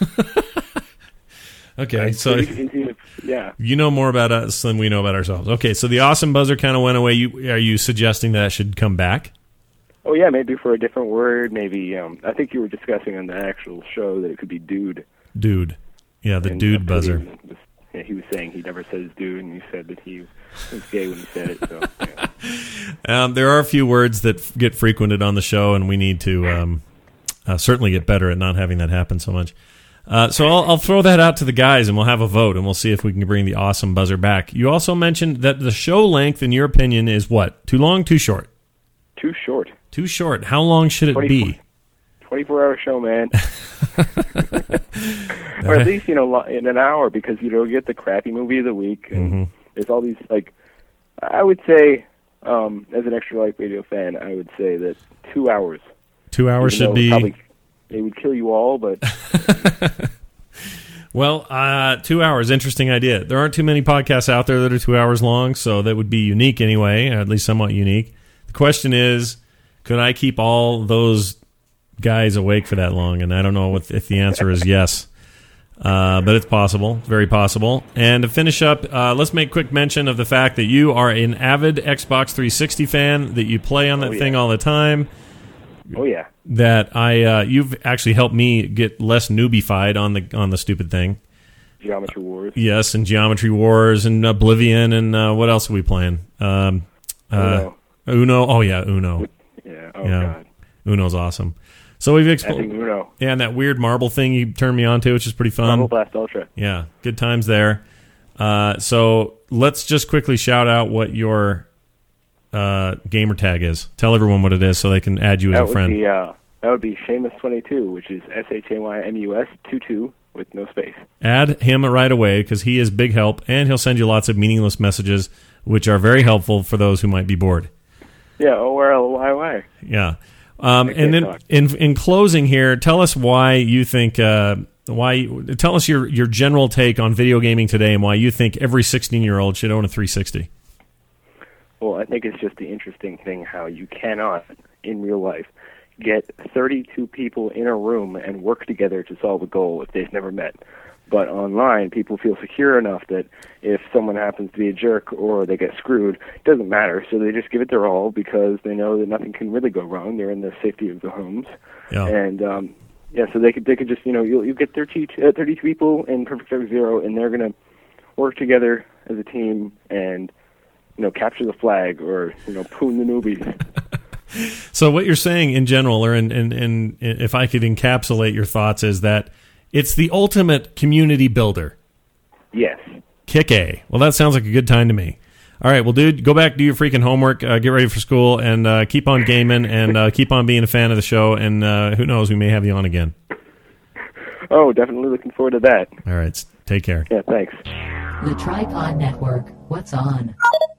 Okay, Uh, so you- you- yeah. you know more about us than we know about ourselves. Okay, so the awesome buzzer kind of went away. You are you suggesting that should come back? Oh yeah, maybe for a different word. Maybe um, I think you were discussing on the actual show that it could be dude. Dude, yeah, the And dude I buzzer. believe it was- yeah, he was saying he never says dude, and you said that he was gay when he said it. So yeah. Um, there are a few words that f- get frequented on the show, and we need to um, uh, certainly get better at not having that happen so much. Uh, so I'll, I'll throw that out to the guys, and we'll have a vote, and we'll see if we can bring the awesome buzzer back. You also mentioned that the show length, in your opinion, is what? Too long, too short? Too short. Too short. How long should it be? twenty-four hour show, man. Or at least, you know, lo- in an hour, because you don't get the crappy movie of the week. And Mm-hmm. there's all these, like, I would say, um, as an Extra Life Radio fan, I would say that two hours. Two hours Even should though be... Probably, it would kill you all, but Well, uh, two hours, interesting idea. There aren't too many podcasts out there that are two hours long, so that would be unique anyway, or at least somewhat unique. The question is, could I keep all those guys awake for that long? And I don't know if, if the answer is yes. Uh, but it's possible, very possible. And to finish up, uh, let's make quick mention of the fact that you are an avid Xbox three sixty fan, that you play on that Oh, yeah. thing all the time. oh yeah. That I, uh, you've actually helped me get less newbie-fied on the on the stupid thing. Geometry Wars. Yes, and Geometry Wars and Oblivion and uh, what else are we playing? Um, uh, Uno. Uno. Oh yeah, Uno. Yeah. Oh yeah, god. Uno's awesome. So we've I explored. think Uno. Yeah, and that weird marble thing you turned me on to, which is pretty fun. Marble Blast Ultra. Yeah, good times there. Uh, so let's just quickly shout out what your uh, gamer tag is. Tell everyone what it is so they can add you as That a would friend. be uh, that would be Seamus twenty-two, which is S H A Y M U S two two with no space. Add him right away because he is big help, and he'll send you lots of meaningless messages, which are very helpful for those who might be bored. Yeah, O R L Y Y. Yeah. Um, I and can't then talk. in in closing here, tell us why you think uh, why tell us your your general take on video gaming today and why you think every sixteen year old should own a three sixty. Well, I think it's just the interesting thing how you cannot, in real life, get thirty-two people in a room and work together to solve a goal if they've never met. But online, people feel secure enough that if someone happens to be a jerk or they get screwed, it doesn't matter. So they just give it their all because they know that nothing can really go wrong. They're in the safety of their homes. Yeah. And, um, yeah, so they could they could just, you know, you'll, you get thirty, uh, thirty-two people in Perfect Dark Zero, and they're going to work together as a team and, you know, capture the flag or, you know, poon the newbies. So what you're saying in general, or in, in, in if I could encapsulate your thoughts, is that it's the ultimate community builder. Yes. Kick A. Well, that sounds like a good time to me. All right, well, dude, go back, do your freaking homework, uh, get ready for school, and uh, keep on gaming, and uh, keep on being a fan of the show, and uh, who knows, we may have you on again. Oh, definitely looking forward to that. All right, take care. Yeah, thanks. The Tripod Network. What's on?